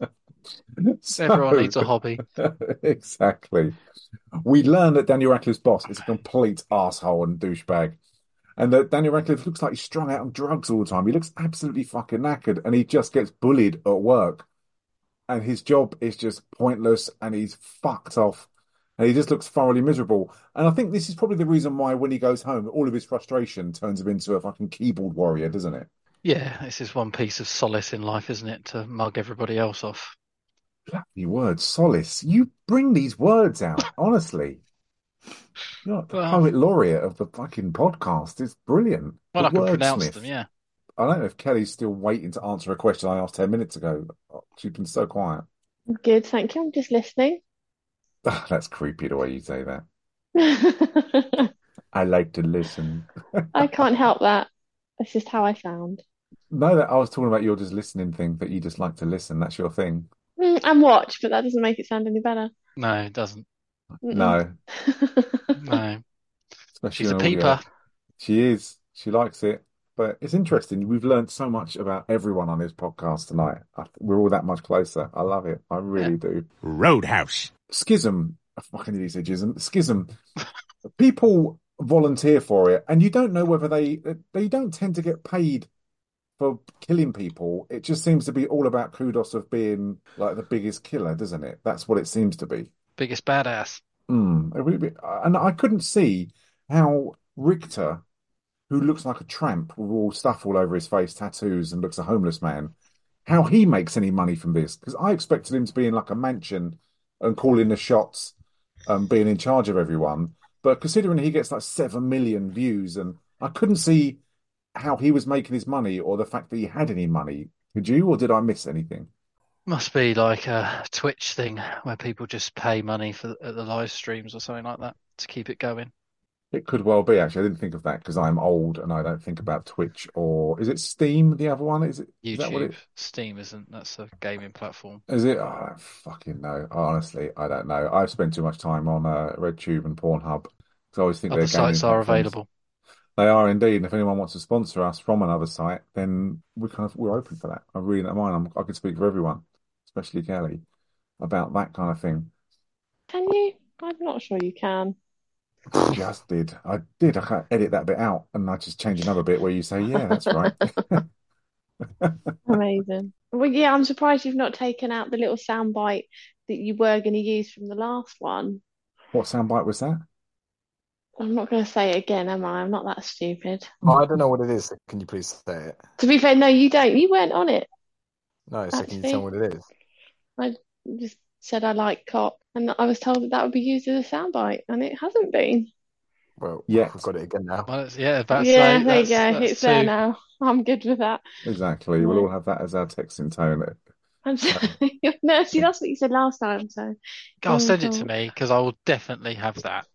So- Everyone needs a hobby. Exactly. We learn that Daniel Radcliffe's boss is a complete asshole and douchebag. And that Daniel Radcliffe looks like he's strung out on drugs all the time. He looks absolutely fucking knackered and he just gets bullied at work. And his job is just pointless and he's fucked off. And he just looks thoroughly miserable. And I think this is probably the reason why when he goes home, all of his frustration turns him into a fucking keyboard warrior, doesn't it? Yeah, this is one piece of solace in life, isn't it? To mug everybody else off. Bloody word, solace. You bring these words out, honestly. You're like the Well- poet laureate of the fucking podcast. It's brilliant. Well, The I can pronounce wordsmith. them, yeah. I don't know if Kelly's still waiting to answer a question I asked ten minutes ago. She's been so quiet. Good, thank you. I'm just listening. That's creepy the way you say that. I like to listen. I can't help that. That's just how I sound. No, that I was talking about your just listening thing, that you just like to listen. That's your thing. Mm, and watch, but that doesn't make it sound any better. No, it doesn't. Mm-mm. No, No. especially She's a on audio. peeper. She is. She likes it. But it's interesting. We've learned so much about everyone on this podcast tonight. I th- We're all that much closer. I love it. I really do. Roadhouse. Schism. I fucking nearly said schism. Schism. People volunteer for it, and you don't know whether they they don't tend to get paid for killing people. It just seems to be all about kudos of being like the biggest killer, doesn't it? That's what it seems to be. Biggest badass. Mm. And I couldn't see how Richter, who looks like a tramp with all stuff all over his face, tattoos, and looks a homeless man, how he makes any money from this. Because I expected him to be in like a mansion and calling the shots, um, being in charge of everyone. But considering he gets like seven million views, and I couldn't see how he was making his money or the fact that he had any money. Could you, or did I miss anything? Must be like a Twitch thing where people just pay money for the, the live streams or something like that to keep it going. It could well be, actually. I didn't think of that because I'm old and I don't think about Twitch or is it Steam, the other one? Is it is that what YouTube, it Steam isn't. That's a gaming platform. is it? Oh, I don't fucking know. Honestly, I don't know. I've spent too much time on uh, RedTube and Pornhub because I always think Other they're gaming sites are platforms. available. They are indeed. And if anyone wants to sponsor us from another site, then we kind of we're open for that. I really don't mind. I'm, I could speak for everyone, especially Kelly, about that kind of thing. Can you? I'm not sure you can. Just did. I did. I can't edit that bit out and I just change another bit where you say, yeah, that's right. Amazing. Well, yeah, I'm surprised you've not taken out the little soundbite that you were going to use from the last one. What soundbite was that? I'm not going to say it again, am I? I'm not that stupid. I don't know what it is. So can you please say it? To be fair, no, you don't. You weren't on it. No, so can you tell me what it is? I just said I like cop, and I was told that that would be used as a soundbite, and it hasn't been. Well, Yeah. we've got it again now. Well, it's- yeah, that's Yeah, like, there you that's, go. that's It's there two. now. I'm good with that. Exactly. We'll all have that as our texting tone. I'm sorry. No, see, that's what you said last time. So, Go, um, send it to so- me because I will definitely have that.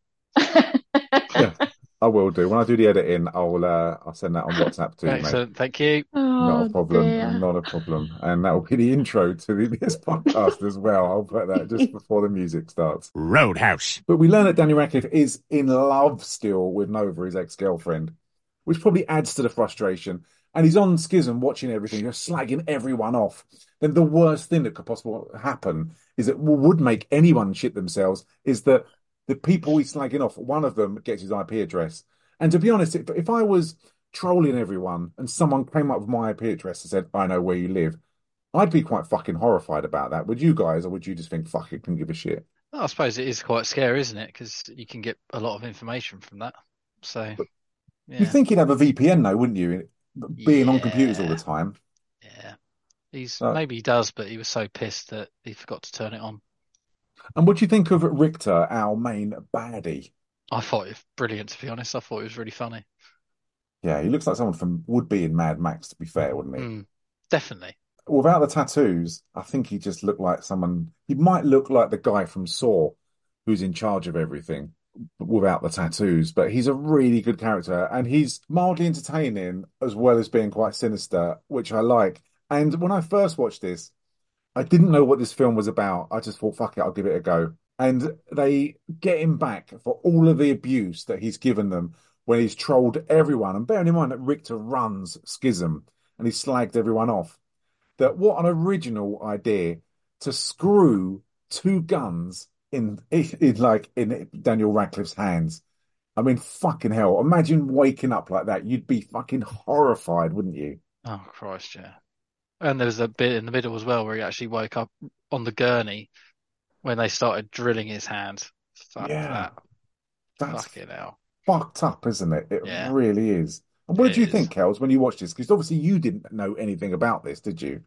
Yeah, I will do. When I do the editing, I'll uh, I'll send that on WhatsApp to you, mate. Excellent, thank you. Not Oh, a problem. dear. Not a problem. And that will be the intro to the, this podcast as well. I'll put that just before the music starts. Roadhouse. But we learn that Daniel Radcliffe is in love still with Nova, his ex-girlfriend, which probably adds to the frustration. And he's on Schism watching everything, just slagging everyone off. Then the worst thing that could possibly happen is that would make anyone shit themselves is that the people he's slagging off, one of them gets his I P address. And to be honest, if, if I was trolling everyone and someone came up with my I P address and said, I know where you live, I'd be quite fucking horrified about that. Would you guys, or would you just think, fuck it, couldn't give a shit? Well, I suppose it is quite scary, isn't it? Because you can get a lot of information from that. So, yeah. You'd think he'd have a V P N though, wouldn't you? Being on computers all the Yeah. time. Yeah. He's Uh, maybe he does, but he was so pissed that he forgot to turn it on. And what do you think of Richter, our main baddie? I thought it was brilliant, to be honest. I thought it was really funny. Yeah, he looks like someone from would be in Mad Max, to be fair, wouldn't he? Mm, definitely. Without the tattoos, I think he just looked like someone. He might look like the guy from Saw, who's in charge of everything, without the tattoos. But he's a really good character, and he's mildly entertaining as well as being quite sinister, which I like. And when I first watched this, I didn't know what this film was about. I just thought, fuck it, I'll give it a go. And they get him back for all of the abuse that he's given them when he's trolled everyone. And bearing in mind that Richter runs Schism and he slagged everyone off. That what an original idea to screw two guns in, in like in Daniel Radcliffe's hands. I mean, fucking hell. Imagine waking up like that. You'd be fucking horrified, wouldn't you? Oh, Christ, yeah. And there was a bit in the middle as well where he actually woke up on the gurney when they started drilling his hand. Fuck Yeah. that. That's Fucking hell. fucked up, isn't it? It Yeah. really is. And what It did you is. think, Kels, when you watched this? Because obviously you didn't know anything about this, did you?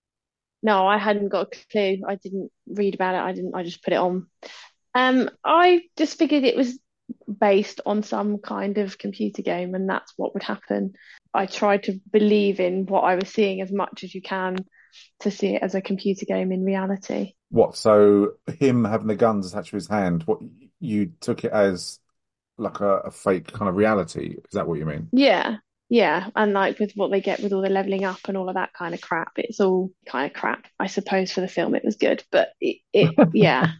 No, I hadn't got a clue. I didn't read about it. I didn't. I just put it on. Um, I just figured it was based on some kind of computer game, and that's what would happen. I tried to believe in what I was seeing as much as you can to see it as a computer game in reality. What, so him having the guns attached to his hand, what you took it as like a, a fake kind of reality? Is that what you mean? Yeah, yeah, and like with what they get with all the leveling up and all of that kind of crap, it's all kind of crap. I suppose for the film it was good, but it, it yeah,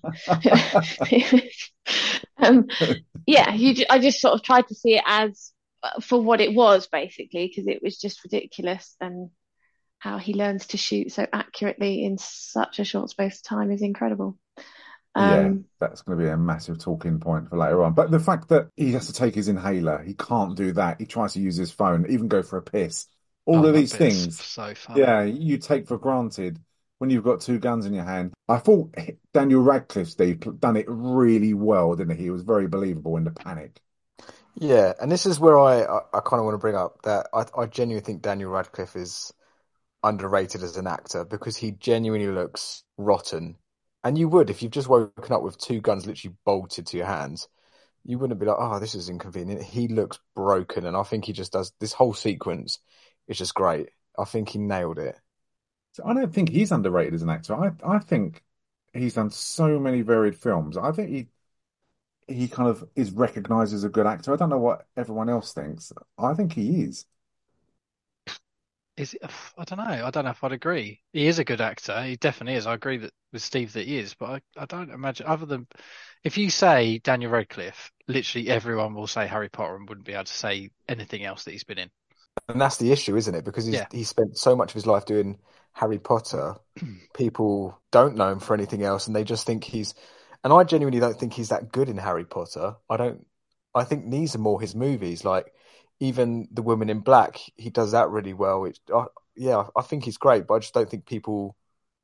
um, yeah. You, ju- I just sort of tried to see it as uh, for what it was, basically, because it was just ridiculous, and how he learns to shoot so accurately in such a short space of time is incredible. Yeah, Um, that's going to be a massive talking point for later on. But the fact that he has to take his inhaler, he can't do that. He tries to use his phone, even go for a piss. All Oh, of that these bit's things, so funny. yeah, you take for granted when you've got two guns in your hand. I thought Daniel Radcliffe, Steve, done it really well, didn't he? He was very believable in the panic. Yeah, and this is where I, I, I kind of want to bring up that I, I genuinely think Daniel Radcliffe is underrated as an actor because he genuinely looks rotten. And you would, if you've just woken up with two guns literally bolted to your hands, you wouldn't be like, oh, this is inconvenient. He looks broken, and I think he just does this whole sequence is just great. I think he nailed it. So I don't think he's underrated as an actor. I I think he's done so many varied films. I think he he kind of is recognized as a good actor. I don't know what everyone else thinks. I think he is. Is it, I don't know. I don't know if I'd agree. He is a good actor. He definitely is. I agree that with Steve that he is, but I, I don't imagine other than if you say Daniel Radcliffe, literally everyone will say Harry Potter and wouldn't be able to say anything else that he's been in. And that's the issue, isn't it? Because he's Yeah. he spent so much of his life doing Harry Potter. People don't know him for anything else, and they just think he's. And I genuinely don't think he's that good in Harry Potter. I don't. I think these are more his movies. Like even The Woman in Black, he does that really well. It, I, yeah, I think he's great, but I just don't think people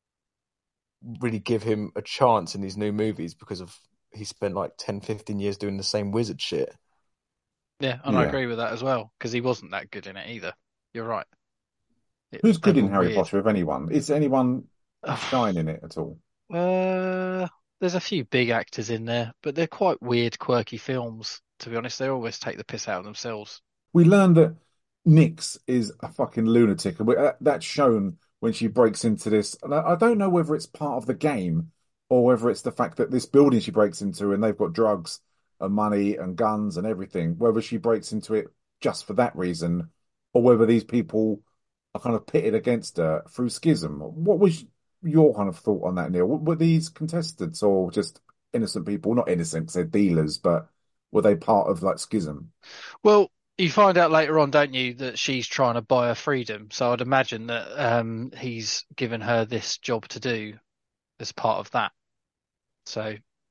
really give him a chance in these new movies because of he spent like ten, fifteen years doing the same wizard shit. Yeah, and I Yeah. agree with that as well because he wasn't that good in it either. You're right. It, Who's they good in were Harry weird. Potter, if anyone? Is anyone shine in it at all? Uh, there's a few big actors in there, but they're quite weird, quirky films. To be honest, they always take the piss out of themselves. We learned that Nyx is a fucking lunatic, and we, uh, that's shown when she breaks into this. And I, I don't know whether it's part of the game or whether it's the fact that this building she breaks into and they've got drugs and money and guns and everything, whether she breaks into it just for that reason or whether these people are kind of pitted against her through schism. What was your kind of thought on that, Neil? Were these contestants or just innocent people? Not innocent, 'cause they're dealers, but were they part of like schism? Well, you find out later on, don't you, that she's trying to buy her freedom. So I'd imagine that um, he's given her this job to do as part of that. So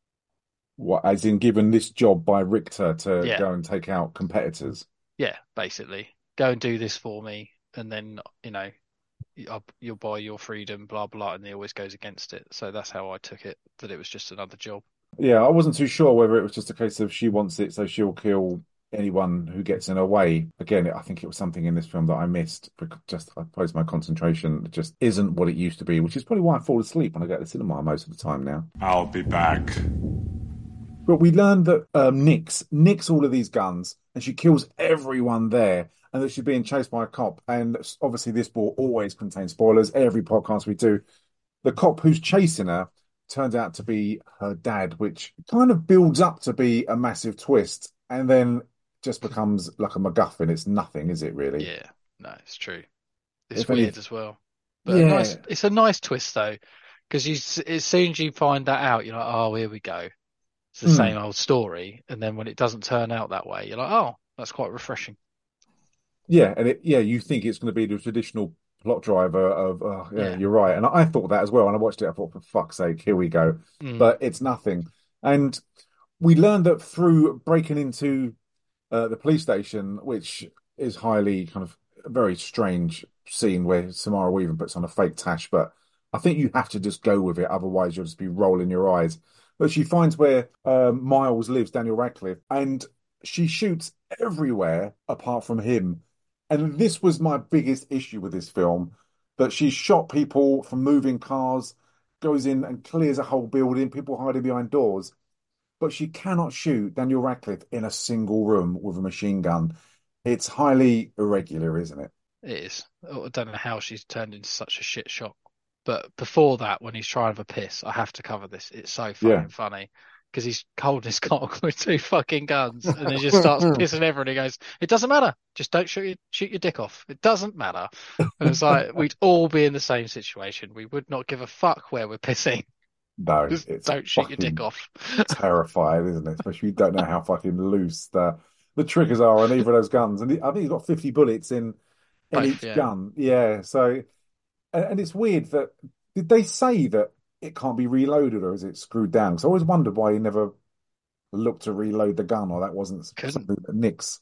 What, as in given this job by Richter to yeah, go and take out competitors? yeah, basically, go and do this for me, and then you know, I'll, you'll buy your freedom, blah blah, and he always goes against it. So that's how I took it, that it was just another job. Yeah, I wasn't too sure whether it was just a case of she wants it, so she'll kill anyone who gets in her way. Again, I think it was something in this film that I missed because just I suppose my concentration just isn't what it used to be, which is probably why I fall asleep when I go to the cinema most of the time now. I'll be back. But we learned that um, Nyx nicks all of these guns and she kills everyone there, and that she's being chased by a cop. And obviously, this will always contain spoilers. Every podcast we do, the cop who's chasing her turns out to be her dad, which kind of builds up to be a massive twist, and then just becomes like a MacGuffin. It's nothing, is it really? Yeah, no, it's true. It's If any, weird as well, but a yeah, nice. It's a nice twist though, because you s- as soon as you find that out, you're like, oh, here we go. It's the Mm. same old story, and then when it doesn't turn out that way, you're like, oh, that's quite refreshing. yeah, and it, yeah, you think it's going to be the traditional plot driver of, oh, yeah, Yeah. you're right. And I, I thought that as well. And I watched it, I thought, for fuck's sake, here we go. Mm. But it's nothing. And we learned that through breaking into uh, the police station, which is highly kind of a very strange scene where Samara Weaving puts on a fake tash, but I think you have to just go with it, otherwise you'll just be rolling your eyes. But she finds where um, Miles lives, Daniel Radcliffe, and she shoots everywhere apart from him. And this was my biggest issue with this film, that she shot people from moving cars, goes in and clears a whole building, people hiding behind doors, but she cannot shoot Daniel Radcliffe in a single room with a machine gun. It's highly irregular, isn't it? It is. I don't know how she's turned into such a shit shot. But before that, when he's trying for piss, I have to cover this. It's so fucking Yeah. funny because he's holding his cock with two fucking guns, and he just starts pissing everyone. He goes, "It doesn't matter. Just don't shoot your shoot your dick off. It doesn't matter." And it's like we'd all be in the same situation. We would not give a fuck where we're pissing. No, Just it's don't shoot your fucking dick off. terrifying, isn't it? Especially you don't know how fucking loose the the triggers are on either of those guns. And I think he's got fifty bullets in in Both, each yeah. gun. Yeah. So, and, and it's weird that did they say that it can't be reloaded or is it screwed down? Because I always wondered why he never looked to reload the gun, or that wasn't Couldn't. something that Nyx.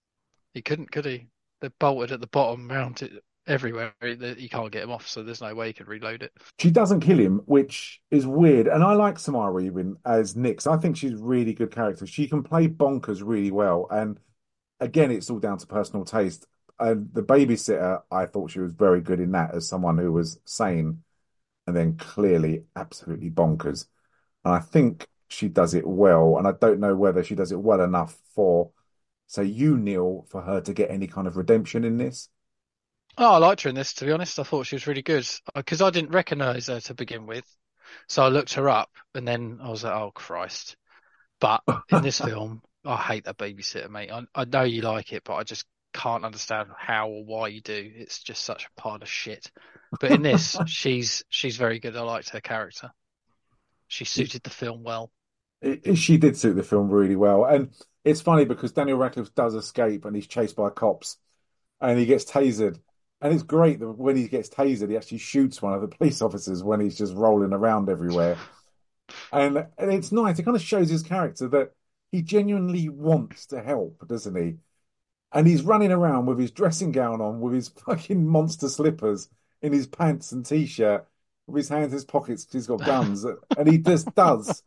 He couldn't, could he? They're bolted at the bottom, mounted everywhere. You can't get him off, so there's no way he could reload it. She doesn't kill him, which is weird. And I like Samara Weaving as Nyx. I think she's a really good character. She can play bonkers really well. And again, it's all down to personal taste. And the babysitter, I thought she was very good in that as someone who was sane and then clearly absolutely bonkers. And I think she does it well. And I don't know whether she does it well enough for, say, you, Neil, for her to get any kind of redemption in this. Oh, I liked her in this, to be honest. I thought she was really good because I didn't recognise her to begin with. So I looked her up and then I was like, oh, Christ. But in this film, I hate that babysitter, mate. I, I know you like it, but I just can't understand how or why you do. It's just such a pile of shit. But in this, she's she's very good. I liked her character. She suited the film well. It- she did suit the film really well. And it's funny because Daniel Radcliffe does escape and he's chased by cops and he gets tasered. And it's great that when he gets tasered, he actually shoots one of the police officers when he's just rolling around everywhere. And, and it's nice. It kind of shows his character that he genuinely wants to help, doesn't he? And he's running around with his dressing gown on, with his fucking monster slippers in his pants and t-shirt, with his hands in his pockets because he's got guns. And he just does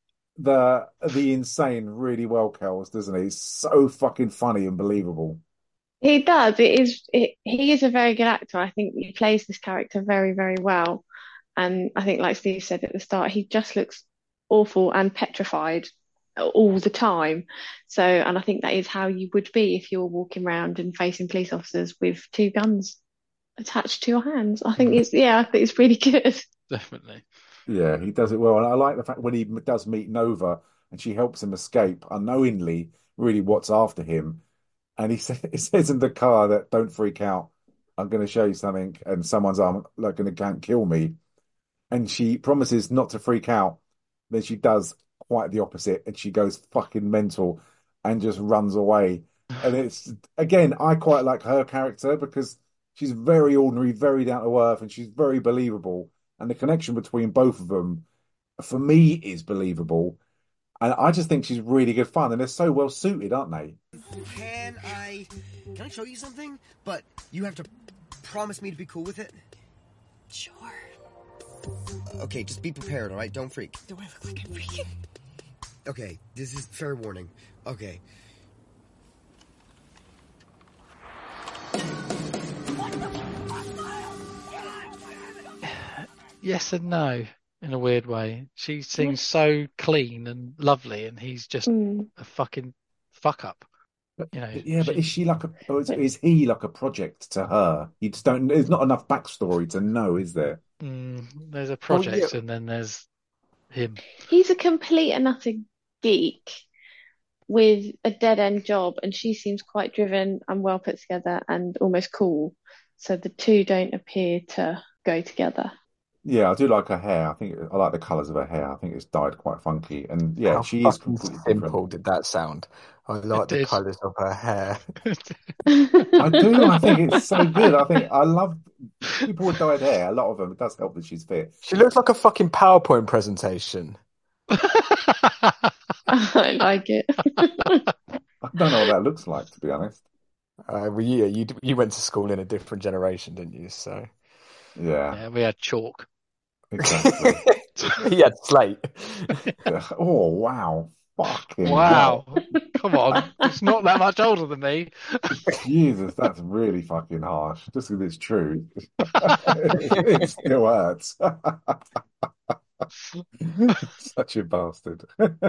the the insane really well, Kels, doesn't he? He's so fucking funny and believable. He does. It is. It, he is a very good actor. I think he plays this character very, very well. And I think, like Steve said at the start, he just looks awful and petrified all the time. So, and I think that is how you would be if you were walking around and facing police officers with two guns attached to your hands. I think it's, yeah, I think it's really good. Definitely. Yeah, he does it well. And I like the fact when he does meet Nova and she helps him escape unknowingly, really what's after him. And he, sa- he says in the car that don't freak out. I'm going to show you something. And someone's arm like going to can't kill me. And she promises not to freak out. Then she does quite the opposite. And she goes fucking mental and just runs away. And it's, again, I quite like her character because she's very ordinary, very down to earth, and she's very believable. And the connection between both of them, for me, is believable. And I just think she's really good fun. And they're so well suited, aren't they? Can I... Can I show you something? But you have to promise me to be cool with it. Sure. Okay, just be prepared, all right? Don't freak. Do I look like I'm freaking? Okay, this is fair warning. Okay. Yes and no, in a weird way. She seems so clean and lovely, and he's just Mm. a fucking fuck up. You know, Yeah, but she- is she like a, or is, is he like a project to her? You just don't, there's not enough backstory to know, is there? mm, there's a project, yeah. and then there's him. He's a complete and utter geek with a dead end job, and she seems quite driven and well put together and almost cool. So the two don't appear to go together. Yeah, I do like her hair. I think I like the colours of her hair. I think it's dyed quite funky. And yeah, How she is fucking completely simple different. did that sound? I like the did. colours of her hair. I do. I think it's so good. I think I love people with dyed hair. A lot of them. It does help that she's fit. She looks like a fucking PowerPoint presentation. I like it. I don't know what that looks like, to be honest. Uh, well, yeah, you you went to school in a different generation, didn't you? So Yeah, Yeah, we had chalk. exactly. he had slate. Oh, wow. Fucking Wow, come on, it's not that much older than me. Jesus, that's really fucking harsh. Just because it's true. It still hurts. Such a bastard.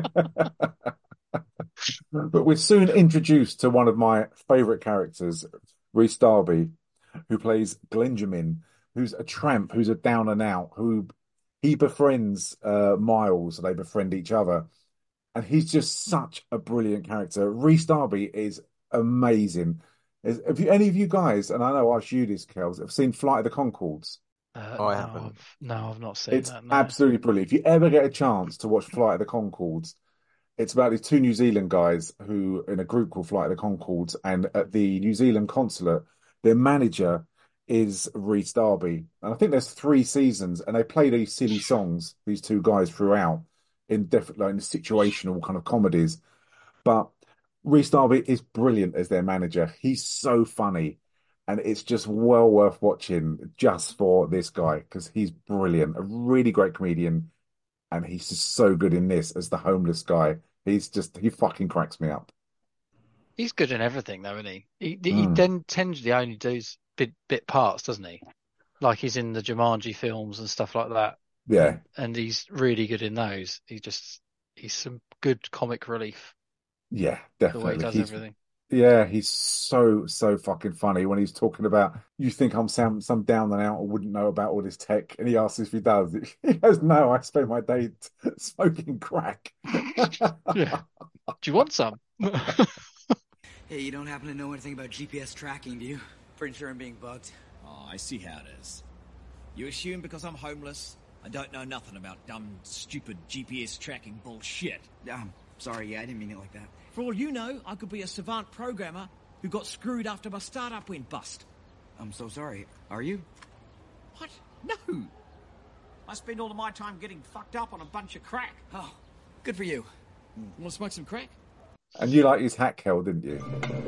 But we're soon introduced to one of my favourite characters, Rhys Darby, who plays Glenjamin, who's a tramp, who's a down and out, who he befriends uh, Miles, they befriend each other. And he's just such a brilliant character. Rhys Darby is amazing. Is, have you, any of you guys, and I know I asked you this, Kels, have seen Flight of the Conchords? Uh, Oh, I no, haven't. I've, no, I've not seen It's that. No. absolutely brilliant. If you ever get a chance to watch Flight of the Conchords, it's about these two New Zealand guys who in a group called Flight of the Conchords, and at the New Zealand consulate, their manager is Rhys Darby. And I think there's three seasons, and they play these silly songs, these two guys throughout, in definitely like in situational kind of comedies. But Rhys Darby is brilliant as their manager. He's so funny. And it's just well worth watching just for this guy because he's brilliant, a really great comedian. And he's just so good in this as the homeless guy. He's just, he fucking cracks me up. He's good in everything, though, isn't he? He, he Mm. then tends to only do bit bit parts, doesn't he? Like he's in the Jumanji films and stuff like that, Yeah. and he's really good in those. He just he's some good comic relief Yeah, the way he definitely. does He's everything. Yeah, he's so, so fucking funny when he's talking about, you think I'm some, some down and out or wouldn't know about all this tech. And he asks if he does. He goes, no, I spend my day t- smoking crack. Yeah. Do you want some? Hey, you don't happen to know anything about G P S tracking, do you? Pretty sure I'm being bugged. Oh, I see how it is. You assume because I'm homeless, I don't know nothing about dumb, stupid G P S tracking bullshit. Um, sorry, yeah, I didn't mean it like that. For all you know, I could be a savant programmer who got screwed after my startup went bust. I'm so sorry. Are you? What? No! I spend all of my time getting fucked up on a bunch of crack. Oh, good for you. Want to smoke some crack? And you like his hat, Kel, didn't you?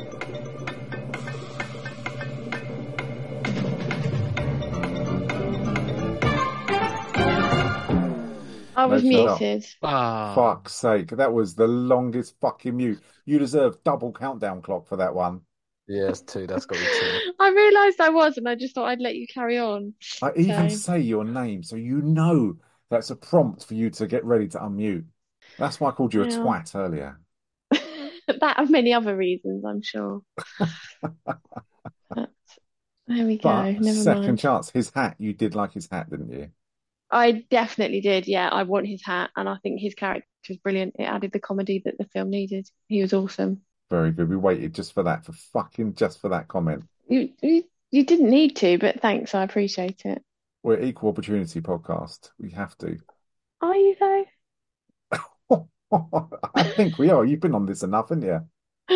I was No, shut up. muted. Ah, Fuck's sake. That was the longest fucking mute. You deserve double countdown clock for that one. Yeah, it's two. That's got to be two. I realised I was, and I just thought I'd let you carry on. I even So say your name so you know that's a prompt for you to get ready to unmute. That's why I called you a yeah, twat earlier. that and many other reasons, I'm sure. But there we go. But Never second mind. chance, his hat, you did like his hat, didn't you? I definitely did. Yeah, I want his hat, and I think his character was brilliant. It added the comedy that the film needed. He was awesome. Very good. We waited just for that, for fucking just for that comment. You you, you didn't need to, but thanks. I appreciate it. We're equal opportunity podcast. We have to. Are you though? I think we are. You've been on this enough, haven't you?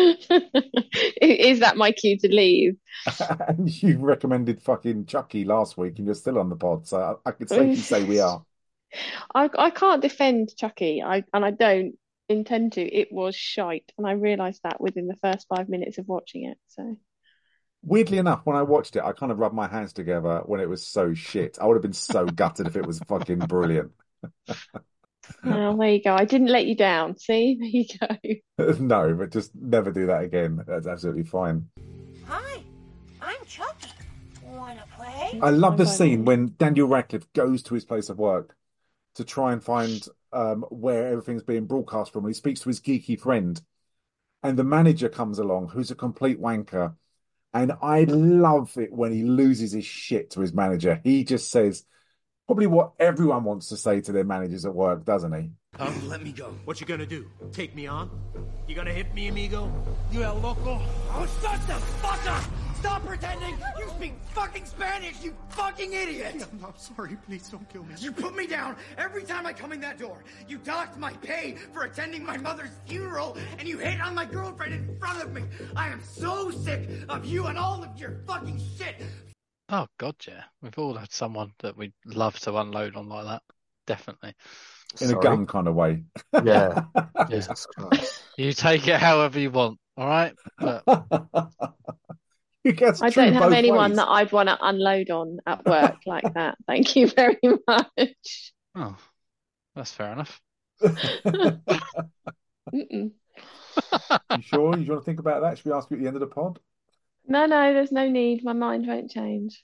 Is that my cue to leave? And you recommended fucking Chucky last week, and you're still on the pod, so I, I could safely say we are. I I can't defend Chucky. I and I don't intend to. It was shite, and I realised that within the first five minutes of watching it. So Weirdly enough, when I watched it, I kind of rubbed my hands together when it was so shit. I would have been so gutted if it was fucking brilliant. well, there you go. I didn't let you down. See, there you go. No, but just never do that again. That's absolutely fine. Hi, I'm Chucky. Wanna play? I love the Mind scene blowing. when Daniel Radcliffe goes to his place of work to try and find um, where everything's being broadcast from. He speaks to his geeky friend, and the manager comes along, who's a complete wanker. And I love it when he loses his shit to his manager. He just says probably what everyone wants to say to their managers at work, doesn't he? Um, let me go. What you gonna do? Take me on? You gonna hit me, amigo? You el loco? Oh, shut the fuck up! Stop pretending you speak fucking Spanish, you fucking idiot! I'm, I'm sorry, please don't kill me. You put me down every time I come in that door. You docked my pay for attending my mother's funeral, and you hit on my girlfriend in front of me. I am so sick of you and all of your fucking shit. oh God, yeah. We've all had someone that we'd love to unload on like that. Definitely. In a Sorry. gun kind of way. Yeah. Yeah. Jesus Christ. You take it however you want, all right? But You get I true don't have both anyone ways. that I'd want to unload on at work like that. Thank you very much. oh, that's fair enough. Mm-mm. You sure? You want to think about that? Should we ask you at the end of the pod? No, no, there's no need. My mind won't change.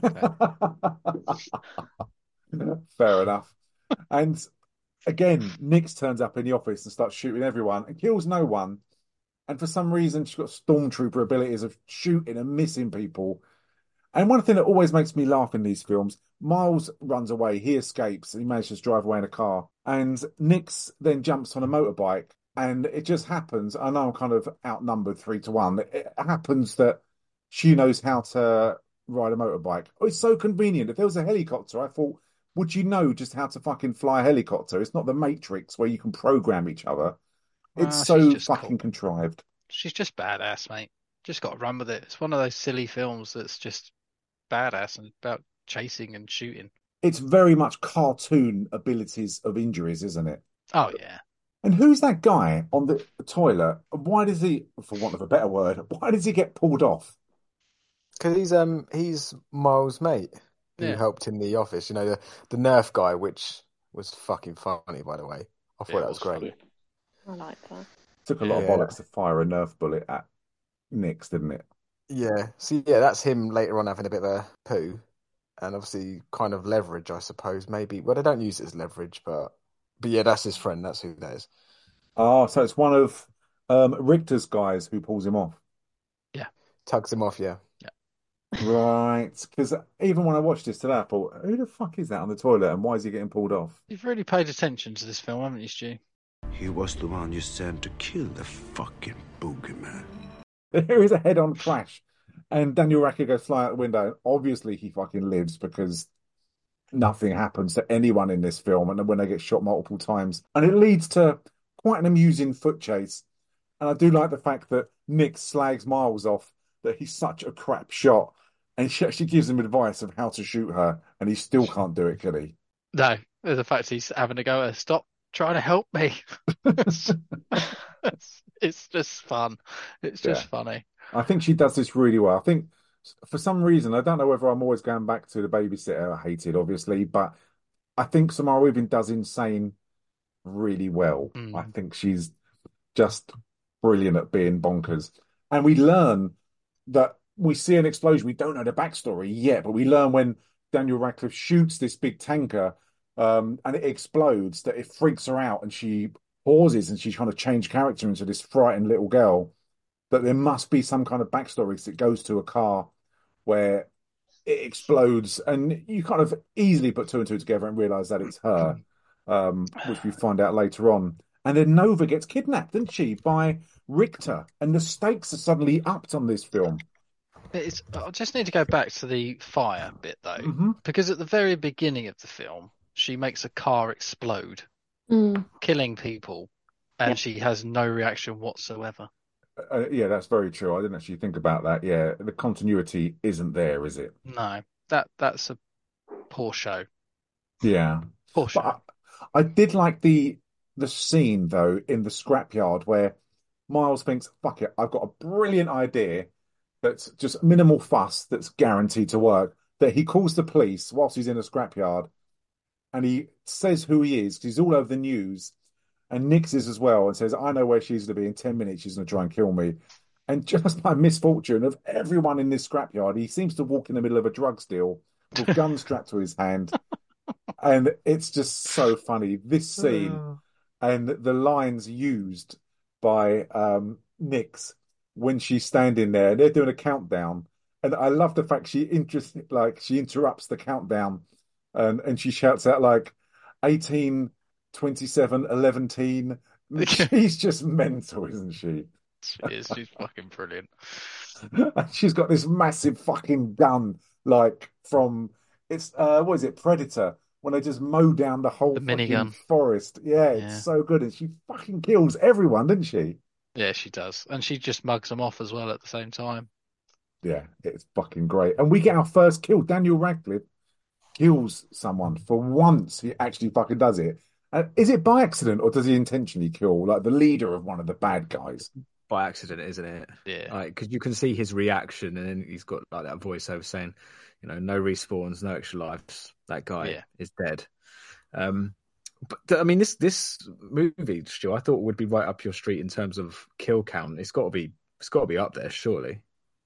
Fair enough. And again, Nix turns up in the office and starts shooting everyone and kills no one. And for some reason, she's got stormtrooper abilities of shooting and missing people. And one thing that always makes me laugh in these films, Miles runs away, he escapes, and he manages to drive away in a car. And Nix then jumps on a motorbike, and it just happens. I know I'm kind of outnumbered three to one. It happens that she knows how to ride a motorbike. Oh, it's so convenient. If there was a helicopter, I thought, would you know just how to fucking fly a helicopter? It's not the Matrix where you can program each other. It's Ah, she's so just fucking cool. contrived. She's just badass, mate. Just got to run with it. It's one of those silly films that's just badass and about chasing and shooting. It's very much cartoon abilities of injuries, isn't it? Oh, yeah. And who's that guy on the toilet? Why does he, for want of a better word, why does he get pulled off? Because he's um he's Miles' mate who Yeah. helped in the office. You know, the the Nerf guy, which was fucking funny, by the way. I thought Yeah, it that was was great. funny. I like that. Took a lot of Yeah. bollocks to fire a Nerf bullet at Nix, didn't it? Yeah. So yeah, that's him later on having a bit of a poo, and obviously kind of leverage, I suppose. Maybe. Well, they don't use it as leverage, but but yeah, that's his friend. That's who that is. Oh, so it's one of um, Richter's guys who pulls him off. tugs him off. Yeah. Right. Because even when I watched this today, I thought, who the fuck is that on the toilet and why is he getting pulled off? You've really paid attention to this film, haven't you, Stu? He was the one you sent to kill the fucking boogeyman. There is a head-on crash, and Daniel Radcliffe goes flying out the window. Obviously, he fucking lives because nothing happens to anyone in this film, and when they get shot multiple times, and it leads to quite an amusing foot chase. And I do like the fact that Nick slags Miles off that he's such a crap shot, and she actually gives him advice of how to shoot her, and he still can't do it, can he? No, the fact he's having to go, uh, stop trying to help me. it's, it's just fun. It's just Yeah. funny. I think she does this really well. I think for some reason, I don't know whether I'm always going back to the babysitter I hated, obviously, but I think Samara Weaving does Insane really well. Mm. I think she's just brilliant at being bonkers. And we learn that we see an explosion. We don't know the backstory yet, but we learn when Daniel Radcliffe shoots this big tanker um, and it explodes that it freaks her out and she pauses and she's trying to change character into this frightened little girl. That there must be some kind of backstory because it goes to a car where it explodes, and you kind of easily put two and two together and realize that it's her, um, which we find out later on. And then Nova gets kidnapped, doesn't she, by Richter, and the stakes are suddenly upped on this film. It's, I just need to go back to the fire bit, though, Mm-hmm. because at the very beginning of the film, she makes a car explode, Mm. killing people, and Yep. she has no reaction whatsoever. Uh, yeah, that's very true. I didn't actually think about that. Yeah, the continuity isn't there, is it? No, that that's a poor show. Yeah. Poor show. But I, I did like the the scene though in the scrapyard where Miles thinks, "Fuck it, I've got a brilliant idea that's just minimal fuss that's guaranteed to work." That he calls the police whilst he's in a scrapyard, and he says who he is because he's all over the news, and Nix is as well, and says, "I know where she's going to be in ten minutes. She's going to try and kill me." And just by misfortune of everyone in this scrapyard, he seems to walk in the middle of a drugs deal with guns strapped to his hand. And it's just so funny. This scene and the lines used by um, Nix when she's standing there, they're doing a countdown. And I love the fact she interest like she interrupts the countdown and, and she shouts out like eighteen, twenty-seven, eleven. She's just mental, isn't she? She is. She's fucking brilliant. And she's got this massive fucking gun, like from it's uh what is it, Predator, when they just mow down the whole The fucking minigun. forest. Yeah, it's Yeah. so good, and she fucking kills everyone, doesn't she? Yeah, she does, and she just mugs them off as well at the same time. Yeah, it's fucking great. And we get our first kill. Daniel Radcliffe kills someone for once. He actually fucking does it. Uh, is it by accident or does he intentionally kill like the leader of one of the bad guys? By accident, isn't it? Yeah. Like, because you can see his reaction, and then he's got like that voiceover saying, you know, no respawns, no extra lives. That guy Yeah. is dead. Um, but th- I mean, this this movie, Stu, I thought would be right up your street in terms of kill count. It's got to be, it's got to be up there, surely.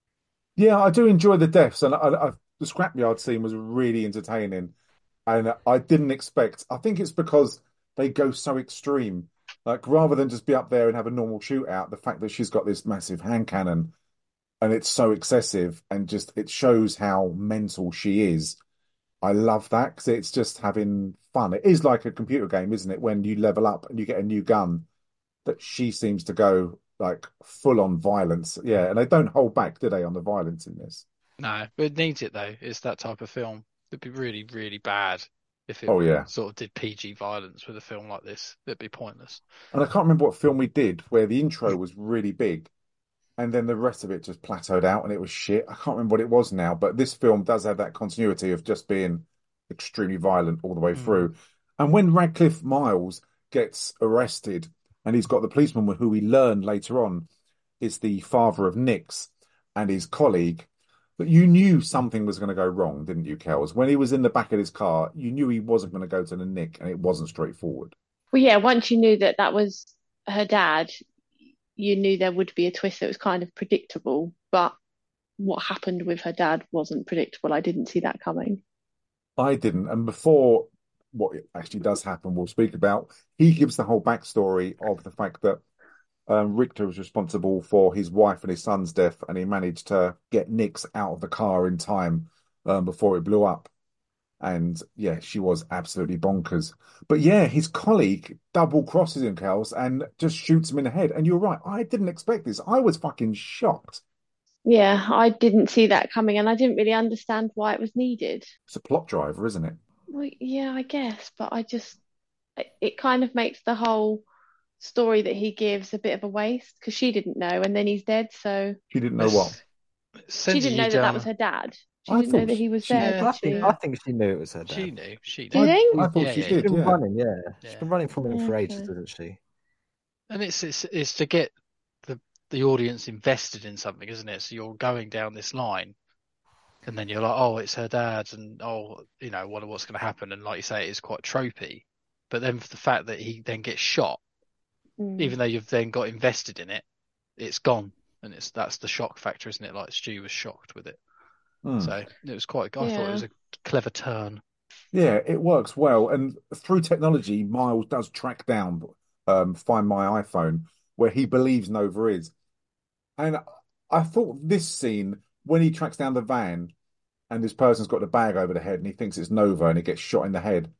Yeah, I do enjoy the deaths, and I, I, the scrapyard scene was really entertaining. And I didn't expect. I think it's because they go so extreme. Like rather than just be up there and have a normal shootout, the fact that she's got this massive hand cannon and it's so excessive and just it shows how mental she is. I love that because it's just having fun. It is like a computer game, isn't it? When you level up and you get a new gun, that she seems to go like full on violence. Yeah, and they don't hold back, do they, on the violence in this? No, but it needs it though. It's that type of film. It'd be really, really bad if it Oh, yeah. sort of did P G violence with a film like this. It'd be pointless. And I can't remember what film we did where the intro was really big and then the rest of it just plateaued out and it was shit. I can't remember what it was now, but this film does have that continuity of just being extremely violent all the way through. And when Radcliffe Miles gets arrested and he's got the policeman who we learn later on is the father of Nix and his colleague, but you knew something was going to go wrong, didn't you, Kels? When he was in the back of his car, you knew he wasn't going to go to the Nick and it wasn't straightforward. Well, yeah, once you knew that that was her dad, you knew there would be a twist that was kind of predictable. But what happened with her dad wasn't predictable. I didn't see that coming. I didn't. And before what actually does happen, we'll speak about, he gives the whole backstory of the fact that um, Richter was responsible for his wife and his son's death, and he managed to get Nix out of the car in time um, before it blew up. And yeah, she was absolutely bonkers. But yeah, his colleague double crosses him, Kels, and just shoots him in the head. And you're right, I didn't expect this. I was fucking shocked. Yeah, I didn't see that coming, and I didn't really understand why it was needed. It's a plot driver, isn't it? Well, yeah, I guess, but I just, it, it kind of makes the whole story that he gives a bit of a waste because she didn't know, and then he's dead, so She didn't know what. she didn't know that that was her dad. She I didn't know thought that he was she- dead. I did think she? I think she knew it was her dad. She knew. She Do you knew. think? I thought Yeah, she yeah, did, She's been yeah. running, yeah. She's Yeah. been running from him for Okay. ages, hasn't she? And it's it's it's to get the the audience invested in something, isn't it? So you're going down this line, and then you're like, oh, it's her dad, and oh, you know, what what's going to happen? And like you say, it's quite tropey. But then for the fact that he then gets shot, Mm. even though you've then got invested in it, it's gone, and it's that's the shock factor, isn't it? Like Stu was shocked with it, Hmm. so it was quite. I thought it was Yeah. a clever turn. Yeah, it works well. And through technology, Miles does track down um, Find My iPhone, where he believes Nova is. And I thought this scene, when he tracks down the van and this person's got the bag over the head and he thinks it's Nova and he gets shot in the head,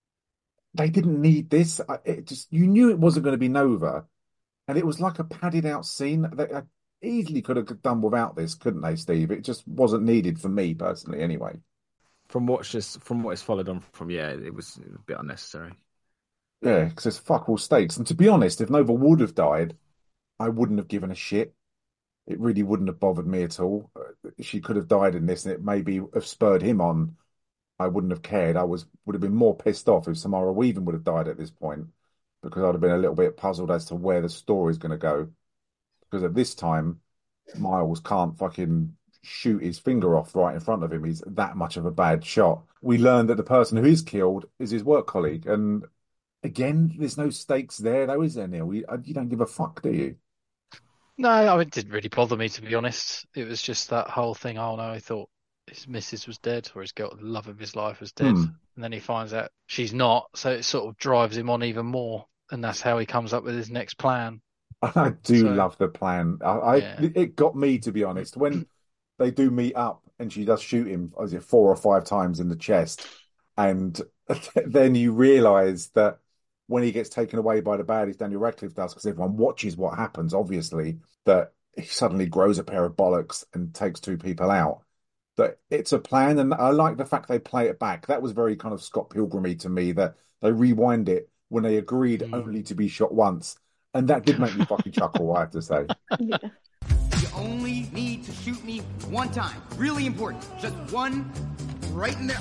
they didn't need this. I- It just you knew it wasn't going to be Nova, and it was like a padded out scene. They I easily could have done without this, couldn't they, Steve? It just wasn't needed for me personally, anyway. From what's just from what is followed on from, yeah, it was, it was a bit unnecessary. Yeah, because there's fuck all stakes. And to be honest, if Nova would have died, I wouldn't have given a shit. It really wouldn't have bothered me at all. Uh, She could have died in this, and it maybe have spurred him on. I wouldn't have cared. I was would have been more pissed off if Samara Weaving would have died at this point, because I'd have been a little bit puzzled as to where the story's going to go. Because at this time, Miles can't fucking shoot his finger off right in front of him. He's that much of a bad shot. We learned that the person who is killed is his work colleague, and again, there's no stakes there, though, is there, Neil? You, you don't give a fuck, do you? No, I mean, it didn't really bother me, to be honest. It was just that whole thing. Oh no, I thought his missus was dead, or his girl, the love of his life was dead, Hmm. and then he finds out she's not. So it sort of drives him on even more, and that's how he comes up with his next plan. I do So- love the plan. I, I Yeah. it got me, to be honest, when they do meet up and she does shoot him, was it four or five times in the chest, and then you realise that when he gets taken away by the baddies, Daniel Radcliffe does, because everyone watches what happens, obviously, that he suddenly grows a pair of bollocks and takes two people out. That it's a plan, and I like the fact they play it back. That was very kind of Scott Pilgrim-y to me, that they rewind it when they agreed Mm. only to be shot once. And that did make me fucking chuckle, I have to say. Yeah. You only need to shoot me one time. Really important. Just one right in there.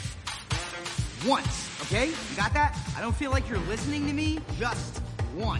Once, okay? You got that? I don't feel like you're listening to me. Just one.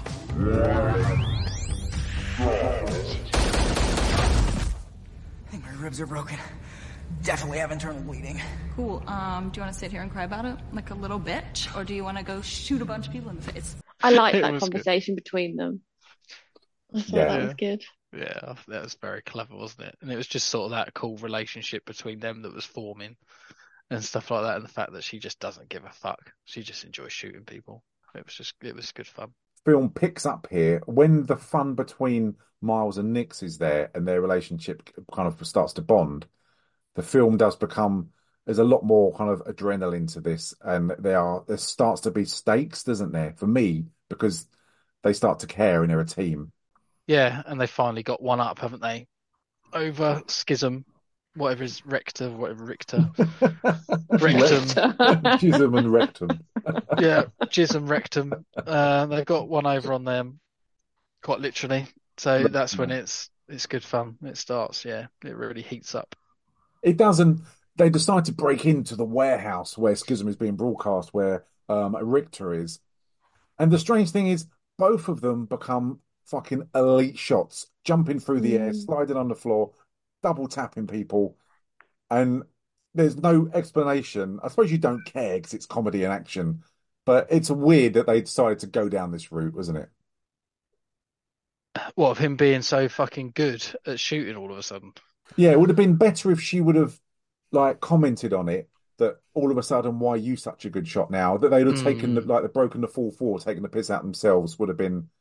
I think my ribs are broken. Definitely have internal bleeding. Cool. Um, do you want to sit here and cry about it like a little bitch, or do you want to go shoot a bunch of people in the face? I like It that was good. conversation between them. I thought Yeah. that was good. Yeah, that was very clever, wasn't it? And it was just sort of that cool relationship between them that was forming and stuff like that. And the fact that she just doesn't give a fuck. She just enjoys shooting people. It was just, it was good fun. Film picks up here when the fun between Miles and Nix is there and their relationship kind of starts to bond. The film does become, there's a lot more kind of adrenaline to this, and there are there starts to be stakes, doesn't there, for me, because they start to care and they're a team. Yeah, and they finally got one up, haven't they? Over Schism, whatever is Rector, whatever Richter. Rectum. Chisholm and Rectum. Yeah, Jism Rectum. Uh, they've got one over on them, quite literally. So that's when it's it's good fun. It starts, yeah. It really heats up. It doesn't. They decide to break into the warehouse where Schism is being broadcast, where um, Richter is. And the strange thing is, both of them become fucking elite shots, jumping through the air, Mm. sliding on the floor, double tapping people. And there's no explanation. I suppose you don't care because it's comedy and action, but it's weird that they decided to go down this route, wasn't it? What, of him being so fucking good at shooting all of a sudden? Yeah, it would have been better if she would have like commented on it, that all of a sudden, why are you such a good shot now? That they'd have taken the, Mm. like the broken the full four, taken the piss out themselves would have been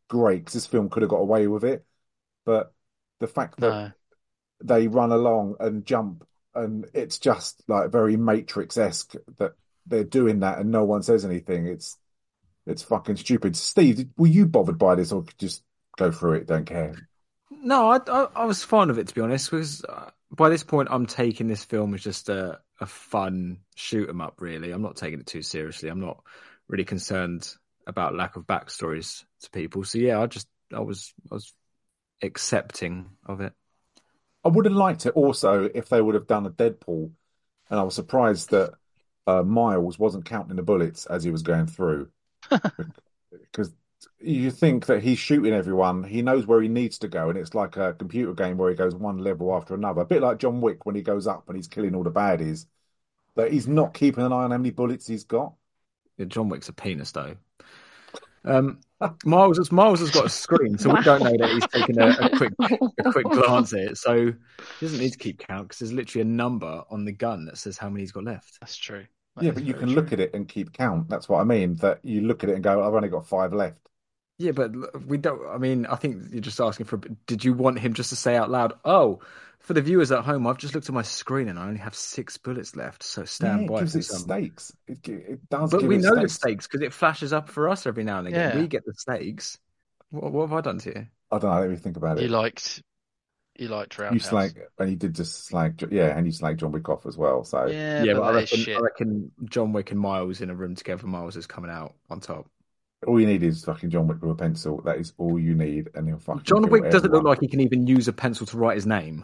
great because this film could have got away with it, but the fact that No. they run along and jump and it's just like very Matrix-esque that they're doing that and no one says anything. It's it's fucking stupid. Steve, did, were you bothered by this or just go through it? Don't care. No, I, I I was fine with it, to be honest, because uh, by this point I'm taking this film as just a, a fun shoot 'em up, really. I'm not taking it too seriously. I'm not really concerned about lack of backstories to people. So yeah, I just I was I was accepting of it. I would have liked it also if they would have done a Deadpool, and I was surprised that uh, Miles wasn't counting the bullets as he was going through. Because you think that he's shooting everyone, he knows where he needs to go, and it's like a computer game where he goes one level after another, a bit like John Wick when he goes up and he's killing all the baddies. That he's not keeping an eye on how many bullets he's got. Yeah, John Wick's a penis, though. Um, Miles, has, Miles has got a screen, so we don't know that he's taken a, a quick a quick glance at it. So he doesn't need to keep count because there's literally a number on the gun that says how many he's got left. That's true. That yeah, is but you very can true. look at it and keep count. That's what I mean. That you look at it and go, I've only got five left. Yeah, but we don't. I mean, I think you're just asking for. Did you want him just to say out loud, "Oh, for the viewers at home, I've just looked at my screen and I only have six bullets left, so stand Yeah, it by." gives for it some." stakes. It, it does. But give we it know the stakes. stakes because it flashes up for us every now and again. Yeah. We get the stakes. What, what have I done to you? I don't know. Let me think about You it. liked, you liked You Roundhouse. slag, and you did just slag, yeah, and you slag John Wick off as well. So Yeah, Yeah, but but I that is reckon, shit. I reckon John Wick and Miles in a room together. Miles is coming out on top. all you need is fucking John Wick with a pencil. That is all you need, and he'll fucking John kill Wick doesn't look everyone. like he can even use a pencil to write his name.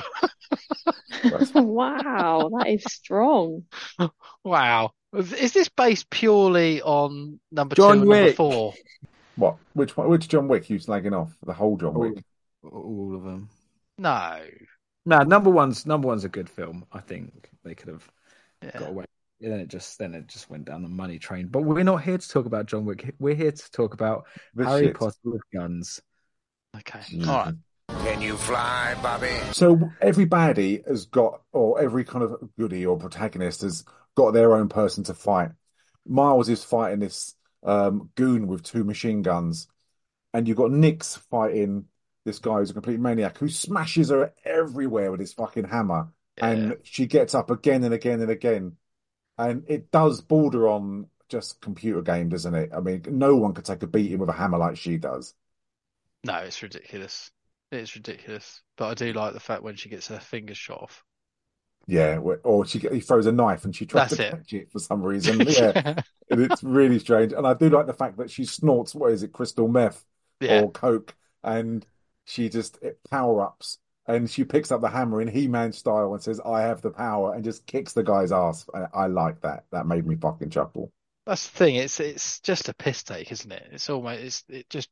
Wow, that is strong. Wow. Is this based purely on number John two and number Wick. four? What? Which one? Which John Wick you slagging off? The whole John All, Wick? all of them. No. No, number one's number one's a good film. I think they could have Yeah. got away. And then it just then it just went down the money train. But we're not here to talk about John Wick. We're here to talk about This Harry shit. Potter with guns. Okay. Jesus. All right. Can you fly, Bobby? So every baddie has got, or every kind of goodie or protagonist has got their own person to fight. Miles is fighting this um, goon with two machine guns, and you've got Nyx fighting this guy who's a complete maniac who smashes her everywhere with his fucking hammer, and she gets up again and again and again, and it does border on just computer game, doesn't it? I mean, no one could take a beating with a hammer like she does. No, it's ridiculous. It's ridiculous. But I do like the fact when she gets her fingers shot off. Yeah, wh- or she he throws a knife and she tries That's to it. catch it for some reason. Yeah, and it's really strange. And I do like the fact that she snorts, what is it, crystal meth Yeah. or coke, and she just it power ups and she picks up the hammer in He-Man style and says, "I have the power," and just kicks the guy's ass. I, I like that. That made me fucking chuckle. That's the thing. It's it's just a piss take, isn't it? It's almost it's, it just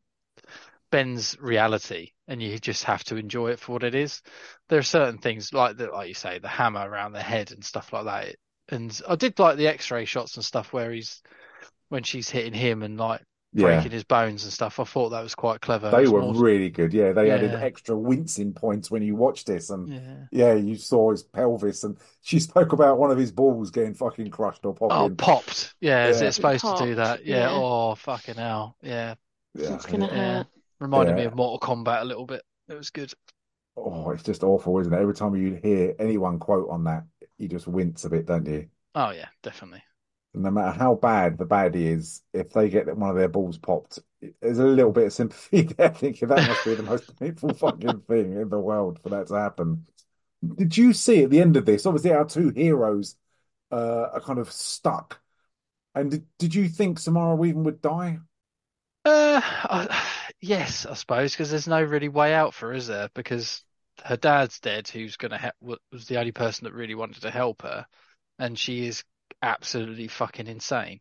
bends reality, and you just have to enjoy it for what it is. There are certain things like the, like you say, the hammer around the head and stuff like that. And I did like the X-ray shots and stuff where he's when she's hitting him and like Yeah. breaking his bones and stuff. I thought that was quite clever. They It's were more- really good. Yeah, they added Yeah. extra wincing points when you watched this, and Yeah. yeah, you saw his pelvis, and she spoke about one of his balls getting fucking crushed or Oh, popping. popped. Yeah, is Yeah. it supposed to do Popped, that? Yeah. yeah. Oh, fucking hell. Yeah. Yeah, It's gonna Yeah. hurt. Reminded me Yeah. of Mortal Kombat a little bit. It was good. Oh, it's just awful, isn't it? Every time you hear anyone quote on that, you just wince a bit, don't you? Oh yeah, definitely. And no matter how bad the baddie is, if they get one of their balls popped, there's a little bit of sympathy there, thinking that must be the most painful fucking thing in the world for that to happen. Did you see at the end of this? Obviously, our two heroes uh, are kind of stuck. And did, did you think Samara Weaving would die? Uh, I, yes, I suppose, because there's no really way out for her, is there? Because her dad's dead, who's gonna help, was the only person that really wanted to help her, and she is absolutely fucking insane.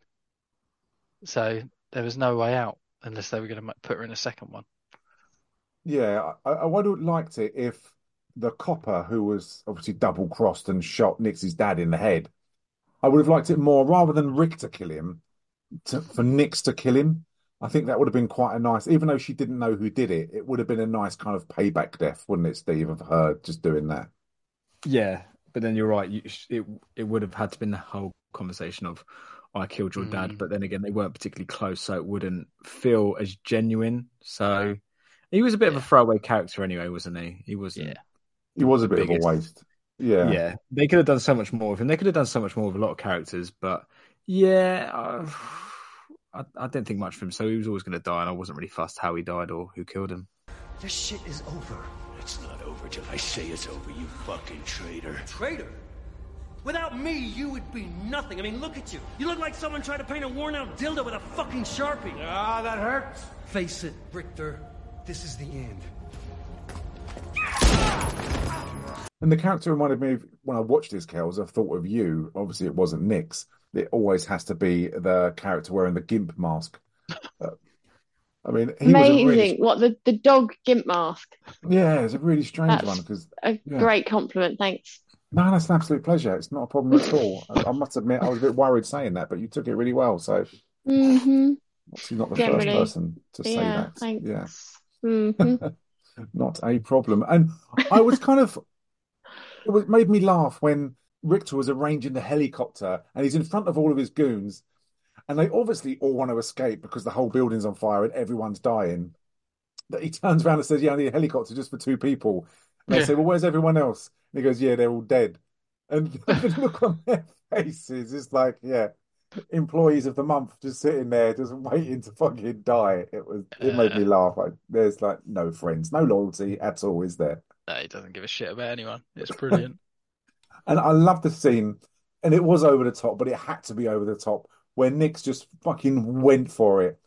So there was no way out unless they were going to put her in a second one. Yeah, I, I would have liked it if the copper, who was obviously double crossed and shot Nix's dad in the head, I would have liked it more rather than Rick to kill him, to, for Nix to kill him. I think that would have been quite a nice, even though she didn't know who did it, it would have been a nice kind of payback death, wouldn't it, Steve, of her just doing that? Yeah, but then you're right. You, it it would have had to been the whole conversation of I killed your dad, Mm. but then again, they weren't particularly close, so it wouldn't feel as genuine. So he was a bit of a throwaway character anyway, wasn't he? He wasn't. Yeah. He was a the bit of a biggest. waste. Yeah. Yeah, they could have done so much more with him. They could have done so much more with a lot of characters, but yeah, uh, I, I didn't think much of him. So he was always going to die, and I wasn't really fussed how he died or who killed him. This shit is over. It's not over till I say it's over, you fucking traitor. Traitor? Without me, you would be nothing. I mean, look at you. You look like someone tried to paint a worn-out dildo with a fucking Sharpie. Ah, that hurts. Face it, Richter. This is the end. And the character reminded me of, when I watched this, Kels, I thought of you. Obviously, it wasn't Nick's. It always has to be the character wearing the gimp mask. Uh, I mean, he Amazing. was a really, What, the, the dog gimp mask? yeah, it's a really strange That's one because a yeah. great compliment. Thanks. No, that's an absolute pleasure. It's not a problem at all. I, I must admit, I was a bit worried saying that, but you took it really well. So, Mm-hmm. obviously, not the Generally. first person to say Yeah, that. thanks. Yeah, Mm-hmm. not a problem. And I was kind of, it was, made me laugh when Richter was arranging the helicopter and he's in front of all of his goons, and they obviously all want to escape because the whole building's on fire and everyone's dying. That he turns around and says, "Yeah, I need a helicopter just for two people." And they Yeah. say, "Well, where's everyone else?" And he goes, "Yeah, they're all dead." And the look on their faces is like, yeah, employees of the month just sitting there, just waiting to fucking die. It was, it made me laugh. Like, there's like no friends, no loyalty at all, is there? No, he doesn't give a shit about anyone. It's brilliant. And I love the scene, and it was over the top, but it had to be over the top, where Nick's just fucking went for it.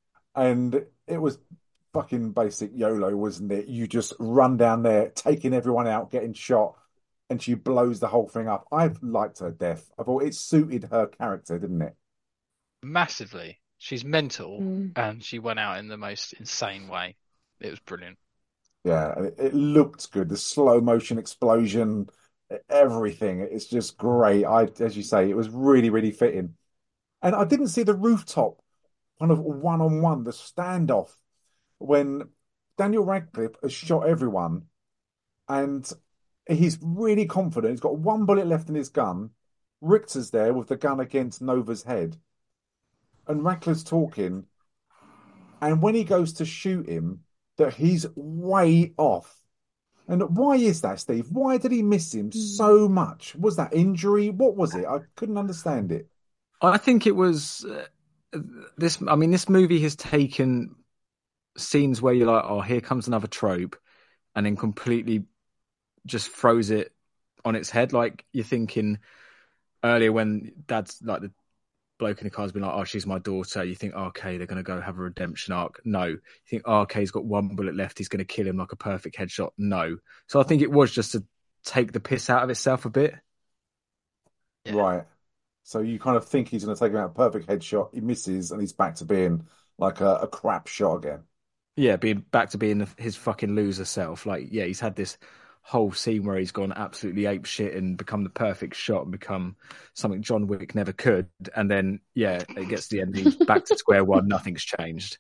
And it was fucking basic YOLO, wasn't it? You just run down there, taking everyone out, getting shot, and she blows the whole thing up. I've liked her death. I thought it suited her character, didn't it? Massively. She's mental, Mm. and she went out in the most insane way. It was brilliant. Yeah, and it, it looked good. The slow motion explosion, everything. It's just great. I, as you say, it was really, really fitting. And I didn't see the rooftop kind of one on one, the standoff when Daniel Radcliffe has shot everyone, and he's really confident. He's got one bullet left in his gun. Richter's there with the gun against Nova's head, and Radcliffe's talking. And when he goes to shoot him, that he's way off. And why is that, Steve? Why did he miss him so much? Was that injury? What was it? I couldn't understand it. I think it was uh, this. I mean, this movie has taken scenes where you're like, "Oh, here comes another trope," and then completely just throws it on its head. Like you're thinking earlier when Dad's like the bloke in the car's been like, "Oh, she's my daughter." You think, oh, "Okay, they're going to go have a redemption arc." No, you think, oh, "Okay, he's got one bullet left. He's going to kill him like a perfect headshot." No. So I think it was just to take the piss out of itself a bit. Yeah. Right. So you kind of think he's going to take him out, perfect headshot. He misses, and he's back to being like a, a crap shot again. Yeah, being back to being his fucking loser self. Like, yeah, he's had this whole scene where he's gone absolutely ape shit and become the perfect shot and become something John Wick never could. And then, yeah, it gets to the end, he's back to square one. Nothing's changed.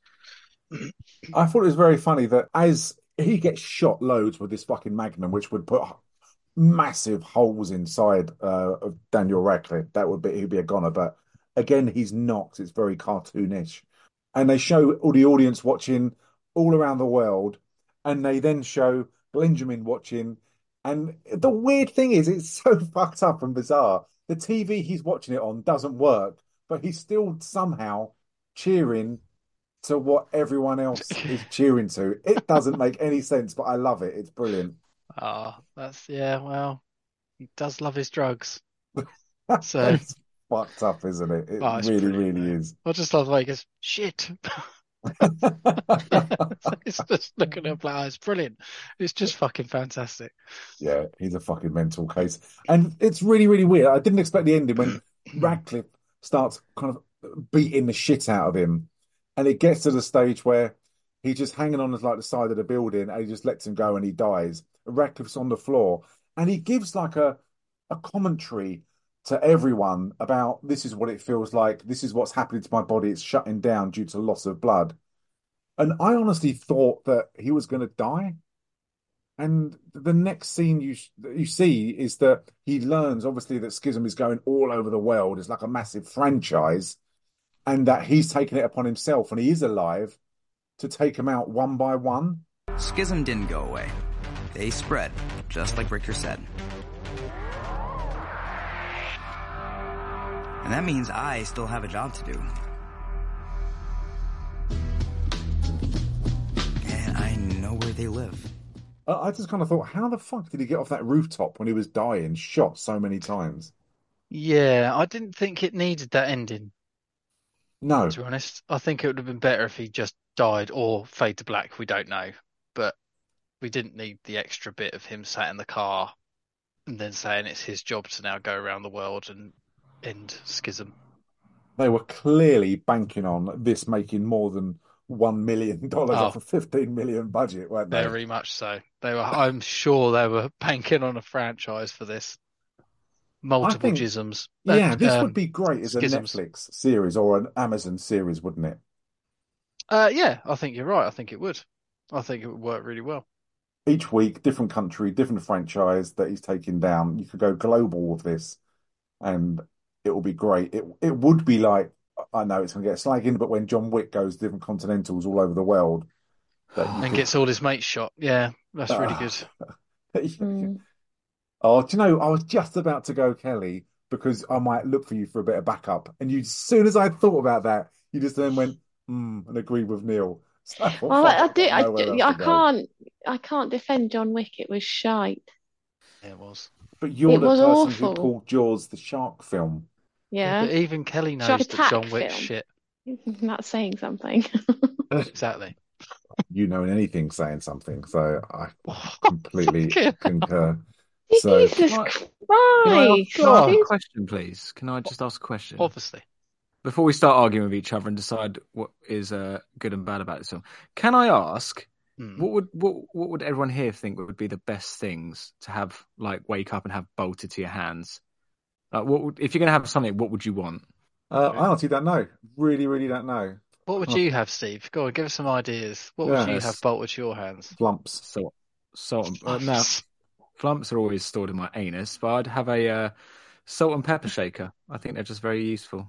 I thought it was very funny that as he gets shot loads with this fucking Magnum, which would put massive holes inside uh, of Daniel Radcliffe, that would be, he'd be a goner. But again, he's knocked. It's very cartoonish. And they show all the audience watching all around the world, and they then show Benjamin watching. And the weird thing is, it's so fucked up and bizarre. The T V he's watching it on doesn't work, but he's still somehow cheering to what everyone else is cheering to. It doesn't make any sense, but I love it. It's brilliant. Oh, that's, yeah, well, he does love his drugs. So It's fucked up, isn't it? It Oh, it's really, brilliant, really man. is. I just love the way he goes, shit. It's just looking at like, oh, it's brilliant. It's just fucking fantastic. Yeah, he's a fucking mental case. And it's really, really weird. I didn't expect the ending when Radcliffe starts kind of beating the shit out of him. And it gets to the stage where he's just hanging on like the side of the building, and he just lets him go and he dies. Radcliffe's on the floor, and he gives like a a commentary to everyone about this is what it feels like. This is what's happening to my body. It's shutting down due to loss of blood. And I honestly thought that he was going to die. And the next scene you you see is that he learns, obviously, that Schism is going all over the world. It's like a massive franchise, and that he's taken it upon himself, and he is alive to take them out one by one. Schism didn't go away. They spread, just like Richter said. And that means I still have a job to do. And I know where they live. I just kind of thought, how the fuck did he get off that rooftop when he was dying, shot so many times? Yeah, I didn't think it needed that ending. No. To be honest, I think it would have been better if he just died or fade to black. We don't know, but we didn't need the extra bit of him sat in the car and then saying it's his job to now go around the world and end Schism. They were clearly banking on this making more than one million dollars Oh. off a fifteen million budget, weren't they? Very much so. They were. I'm sure they were banking on a franchise for this. Multiple I think- jisms. Yeah, Uh, this um, would be great as a schisms. Netflix series or an Amazon series, wouldn't it? Uh, yeah, I think you're right. I think it would. I think it would work really well. Each week, different country, different franchise that he's taking down. You could go global with this, and it will be great. It it would be like, I know it's going to get slagging, but when John Wick goes different continentals all over the world, that you And could- gets all his mates shot. Yeah, that's really Ah. good. Mm. Oh, do you know, I was just about to go, Kelly, because I might look for you for a bit of backup. And you, as soon as I thought about that, you just then went, hmm, and agreed with Neil. So I thought, Well, fuck, I, I I've do. got I, nowhere do- else I to go. can't. I can't defend John Wick. It was shite. Yeah, it was. But you're It the was person who awful. called Jaws the shark film. Yeah, But even Kelly knows Shark that Attack John Wick's film. shit. That's saying something. Exactly. You know anything saying something, so I completely concur. So Jesus Can I- Christ! Can I ask, can I ask a Who's- question, please? Can I just ask a question? Obviously. Before we start arguing with each other and decide what is uh, good and bad about this film, can I ask Hmm. what would what what would everyone here think would be the best things to have, like wake up and have bolted to your hands? Like, what would, if you're gonna have something, what would you want? uh, I honestly don't know. Really, really don't know. What would Oh. you have, Steve? Go on, give us some ideas. What would you Yes. have bolted to your hands? Flumps. So salt and uh, no, flumps are always stored in my anus, but I'd have a uh, salt and pepper shaker. I think they're just very useful.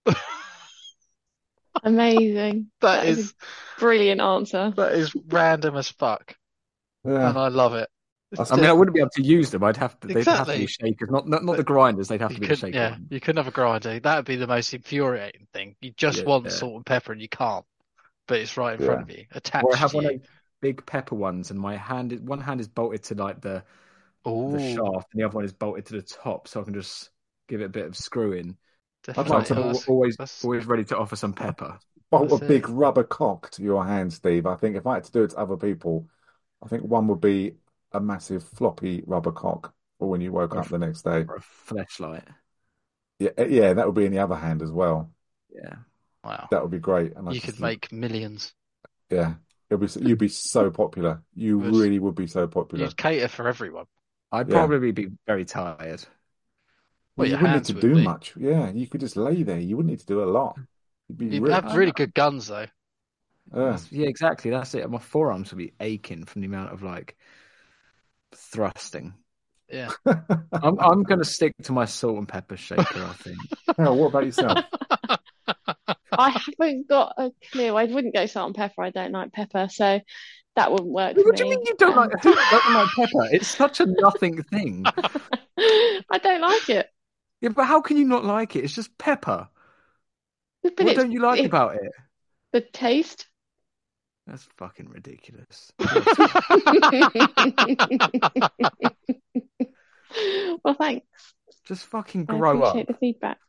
Amazing. That is is- a brilliant answer. That is random as fuck, Yeah. and I love it. I mean, I wouldn't be able to use them. I'd have to. They'd have to Exactly. be shakers, not not, not the grinders. They'd have to You be the couldn't, shaker yeah, ones. you couldn't have a grinder. That would be the most infuriating thing. You just Yeah, want yeah. salt and pepper, and you can't. But it's right in front of you, attached Or I have to one you. of those big pepper ones, and my hand is, one hand is bolted to like the the Ooh. shaft, and the other one is bolted to the top, so I can just give it a bit of screwing. I'd Definitely. like to Yeah, al- that's- always that's- always ready to offer some pepper. Bolt That's a it. big rubber cock to your hand, Steve. I think if I had to do it to other people, I think one would be a massive floppy rubber cock for when you woke Or a up the next day. Or a flashlight. Yeah, yeah, that would be in the other hand as well. Yeah. Wow. That would be great. And I You just could make millions. yeah, it'd be you'd be so popular. You Would. really would be so popular. You'd cater for everyone. I'd Yeah. probably be very tired. Well, you your wouldn't need hands to would do be. much. Yeah, you could just lay there. You wouldn't need to do a lot. You'd be You'd ripped. have really good guns, though. Yeah. That's- yeah, exactly. That's it. My forearms would be aching from the amount of like thrusting. Yeah. I'm I'm gonna stick to my salt and pepper shaker. I think. Hell, what about yourself? I haven't got a clue. I wouldn't go salt and pepper. I don't like pepper, so that wouldn't work for What do you me. mean you don't Um, like? Who doesn't like pepper? It's such a nothing thing. I don't like it. Yeah, but how can you not like it? It's just pepper. But what it's- don't you like it- about it? The taste. That's fucking ridiculous. Well, thanks. Just fucking I grow up. appreciate the feedback.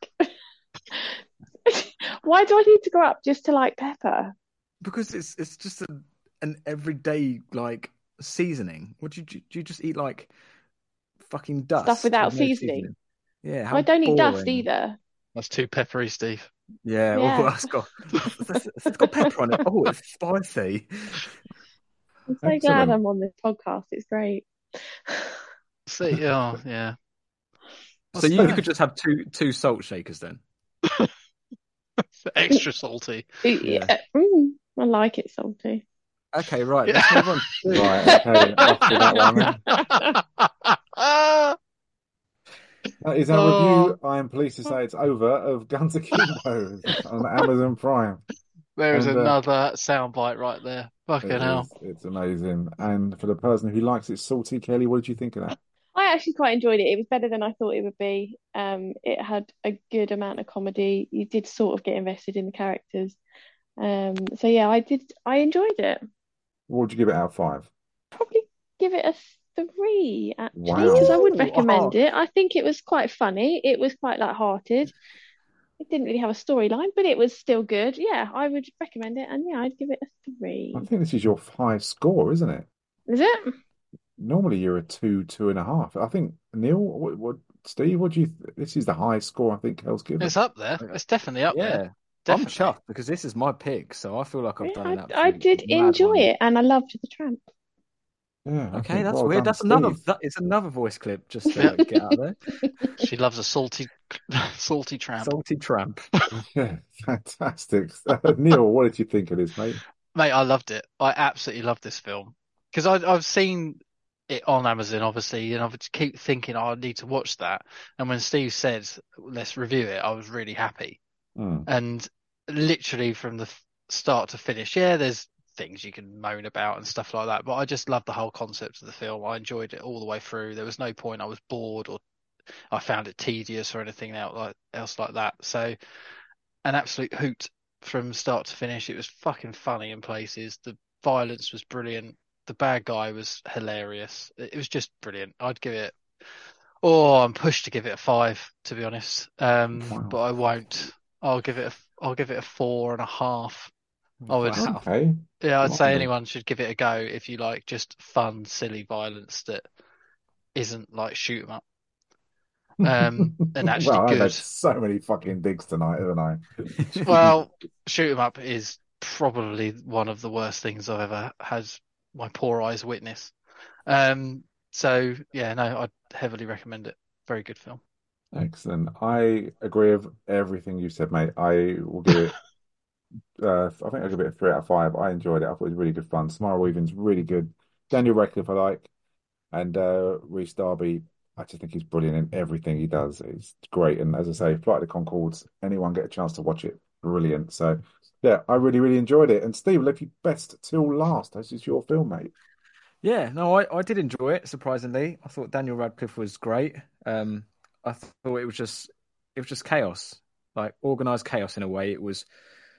Why do I need to grow up just to like pepper? Because it's it's just a, an everyday like seasoning. What do you do? You just eat like fucking dust Stuff without with no seasoning? Yeah, how I don't eat dust boring. either. That's too peppery, Steve. Yeah, Yeah. well, that's got it's got pepper on it. Oh, it's spicy. I'm so glad Excellent. I'm on this podcast. It's great. See, oh, yeah. So you, you could just have two two salt shakers then. Extra salty. Yeah. Mm, I like it salty. Okay, right. Let's move on. Right, okay. After that one. That is our Oh. review. I am pleased to say it's over of Guns Akimbo on Amazon Prime. There is And, uh, another soundbite right there. Fucking It hell. is, it's amazing. And for the person who likes it salty, Kelly, what did you think of that? I actually quite enjoyed it. It was better than I thought it would be. Um, it had a good amount of comedy. You did sort of get invested in the characters. Um, so yeah, I did. I enjoyed it. What would you give it out of five? Probably give it a three actually, Wow. because I would Ooh, recommend oh. it. I think it was quite funny. It was quite light-hearted. It didn't really have a storyline, but it was still good. Yeah, I would recommend it, and yeah, I'd give it a three. I think this is your highest score, isn't it? Is it? Normally you're a two, two and a half. I think Neil, what, what Steve, what do you? Th this is the highest score I think Kel's given. It's up there. It's definitely up Yeah. there. I'm Definitely. chuffed because this is my pick, so I feel like I've done an I, absolute I did mad enjoy one. it, and I loved the tramp. Yeah. I Okay, think that's well weird. done, That's another. Steve. That, it's another voice clip. Just to get out of there. She loves a salty, salty tramp. Salty tramp. Yeah, fantastic. Neil, what did you think of this, mate? Mate, I loved it. I absolutely loved this film because I've seen it on Amazon, obviously, and I would keep thinking, oh, I need to watch that. And when Steve said, let's review it, I was really happy. Mm. And literally from the f- start to finish, yeah, there's things you can moan about and stuff like that, but I just loved the whole concept of the film. I enjoyed it all the way through. There was no point I was bored or I found it tedious or anything else like, else like that. So an absolute hoot from start to finish. It was fucking funny in places. The violence was brilliant. The bad guy was hilarious. It was just brilliant. I'd give it, oh, I'm pushed to give it a five, to be honest. Um, Wow. but I won't. I'll give it a, I'll give it a four and a half. I would, Wow. Okay. yeah, I'd say Wow. anyone should give it a go if you like just fun, silly violence that isn't like shoot 'em up. Um, and actually Well, I've good. had so many fucking digs tonight, haven't I? Well, shoot 'em up is probably one of the worst things I've ever had my poor eyes witness. Um, so yeah, no, I'd heavily recommend it. Very good film. Excellent. I agree with everything you said, mate. I will give it. Uh, I think I'll give it a three out of five. I enjoyed it. I thought it was really good fun. Samara Weaving's really good. Daniel Radcliffe I like, and uh, Rhys Darby. I just think he's brilliant in everything he does. It's great. And as I say, Flight of the Conchords. Anyone get a chance to watch it? Brilliant. So yeah, I really, really enjoyed it. And Steve, left you best till last. This is your film, mate. Yeah, no, I, I did enjoy it, surprisingly. I thought Daniel Radcliffe was great. Um, I thought it was just it was just chaos, like organized chaos in a way. It was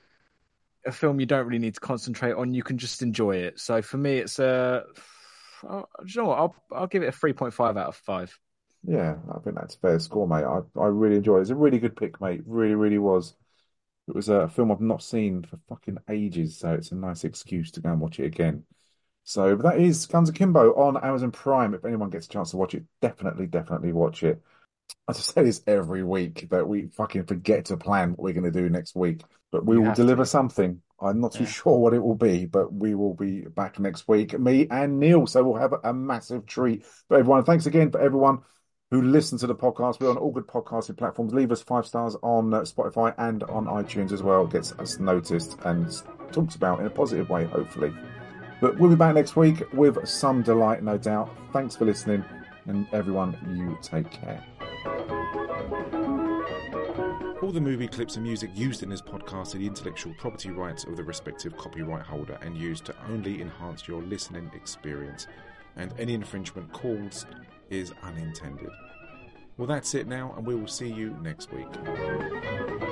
a film you don't really need to concentrate on. You can just enjoy it. So for me, it's a, uh, you know what, I'll I'll give it a three point five out of five. Yeah, I think that's a fair score, mate. I, I really enjoyed it. It's a really good pick, mate. Really, really was. It was a film I've not seen for fucking ages, so it's a nice excuse to go and watch it again. So but that is Guns Akimbo on Amazon Prime. If anyone gets a chance to watch it, definitely, definitely watch it. I just say this every week that we fucking forget to plan what we're going to do next week, but we You will have to. deliver something. I'm not too Yeah. sure what it will be, but we will be back next week, me and Neil. So we'll have a massive treat for everyone. Thanks again for everyone who listen to the podcast. We're on all good podcasting platforms. Leave us five stars on uh, Spotify and on iTunes as well. It gets us noticed and talked about in a positive way, hopefully. But we'll be back next week with some delight, no doubt. Thanks for listening, and everyone, you take care. All the movie clips and music used in this podcast are the intellectual property rights of the respective copyright holder and used to only enhance your listening experience. And any infringement caused is unintended. Well, that's it now, and we will see you next week.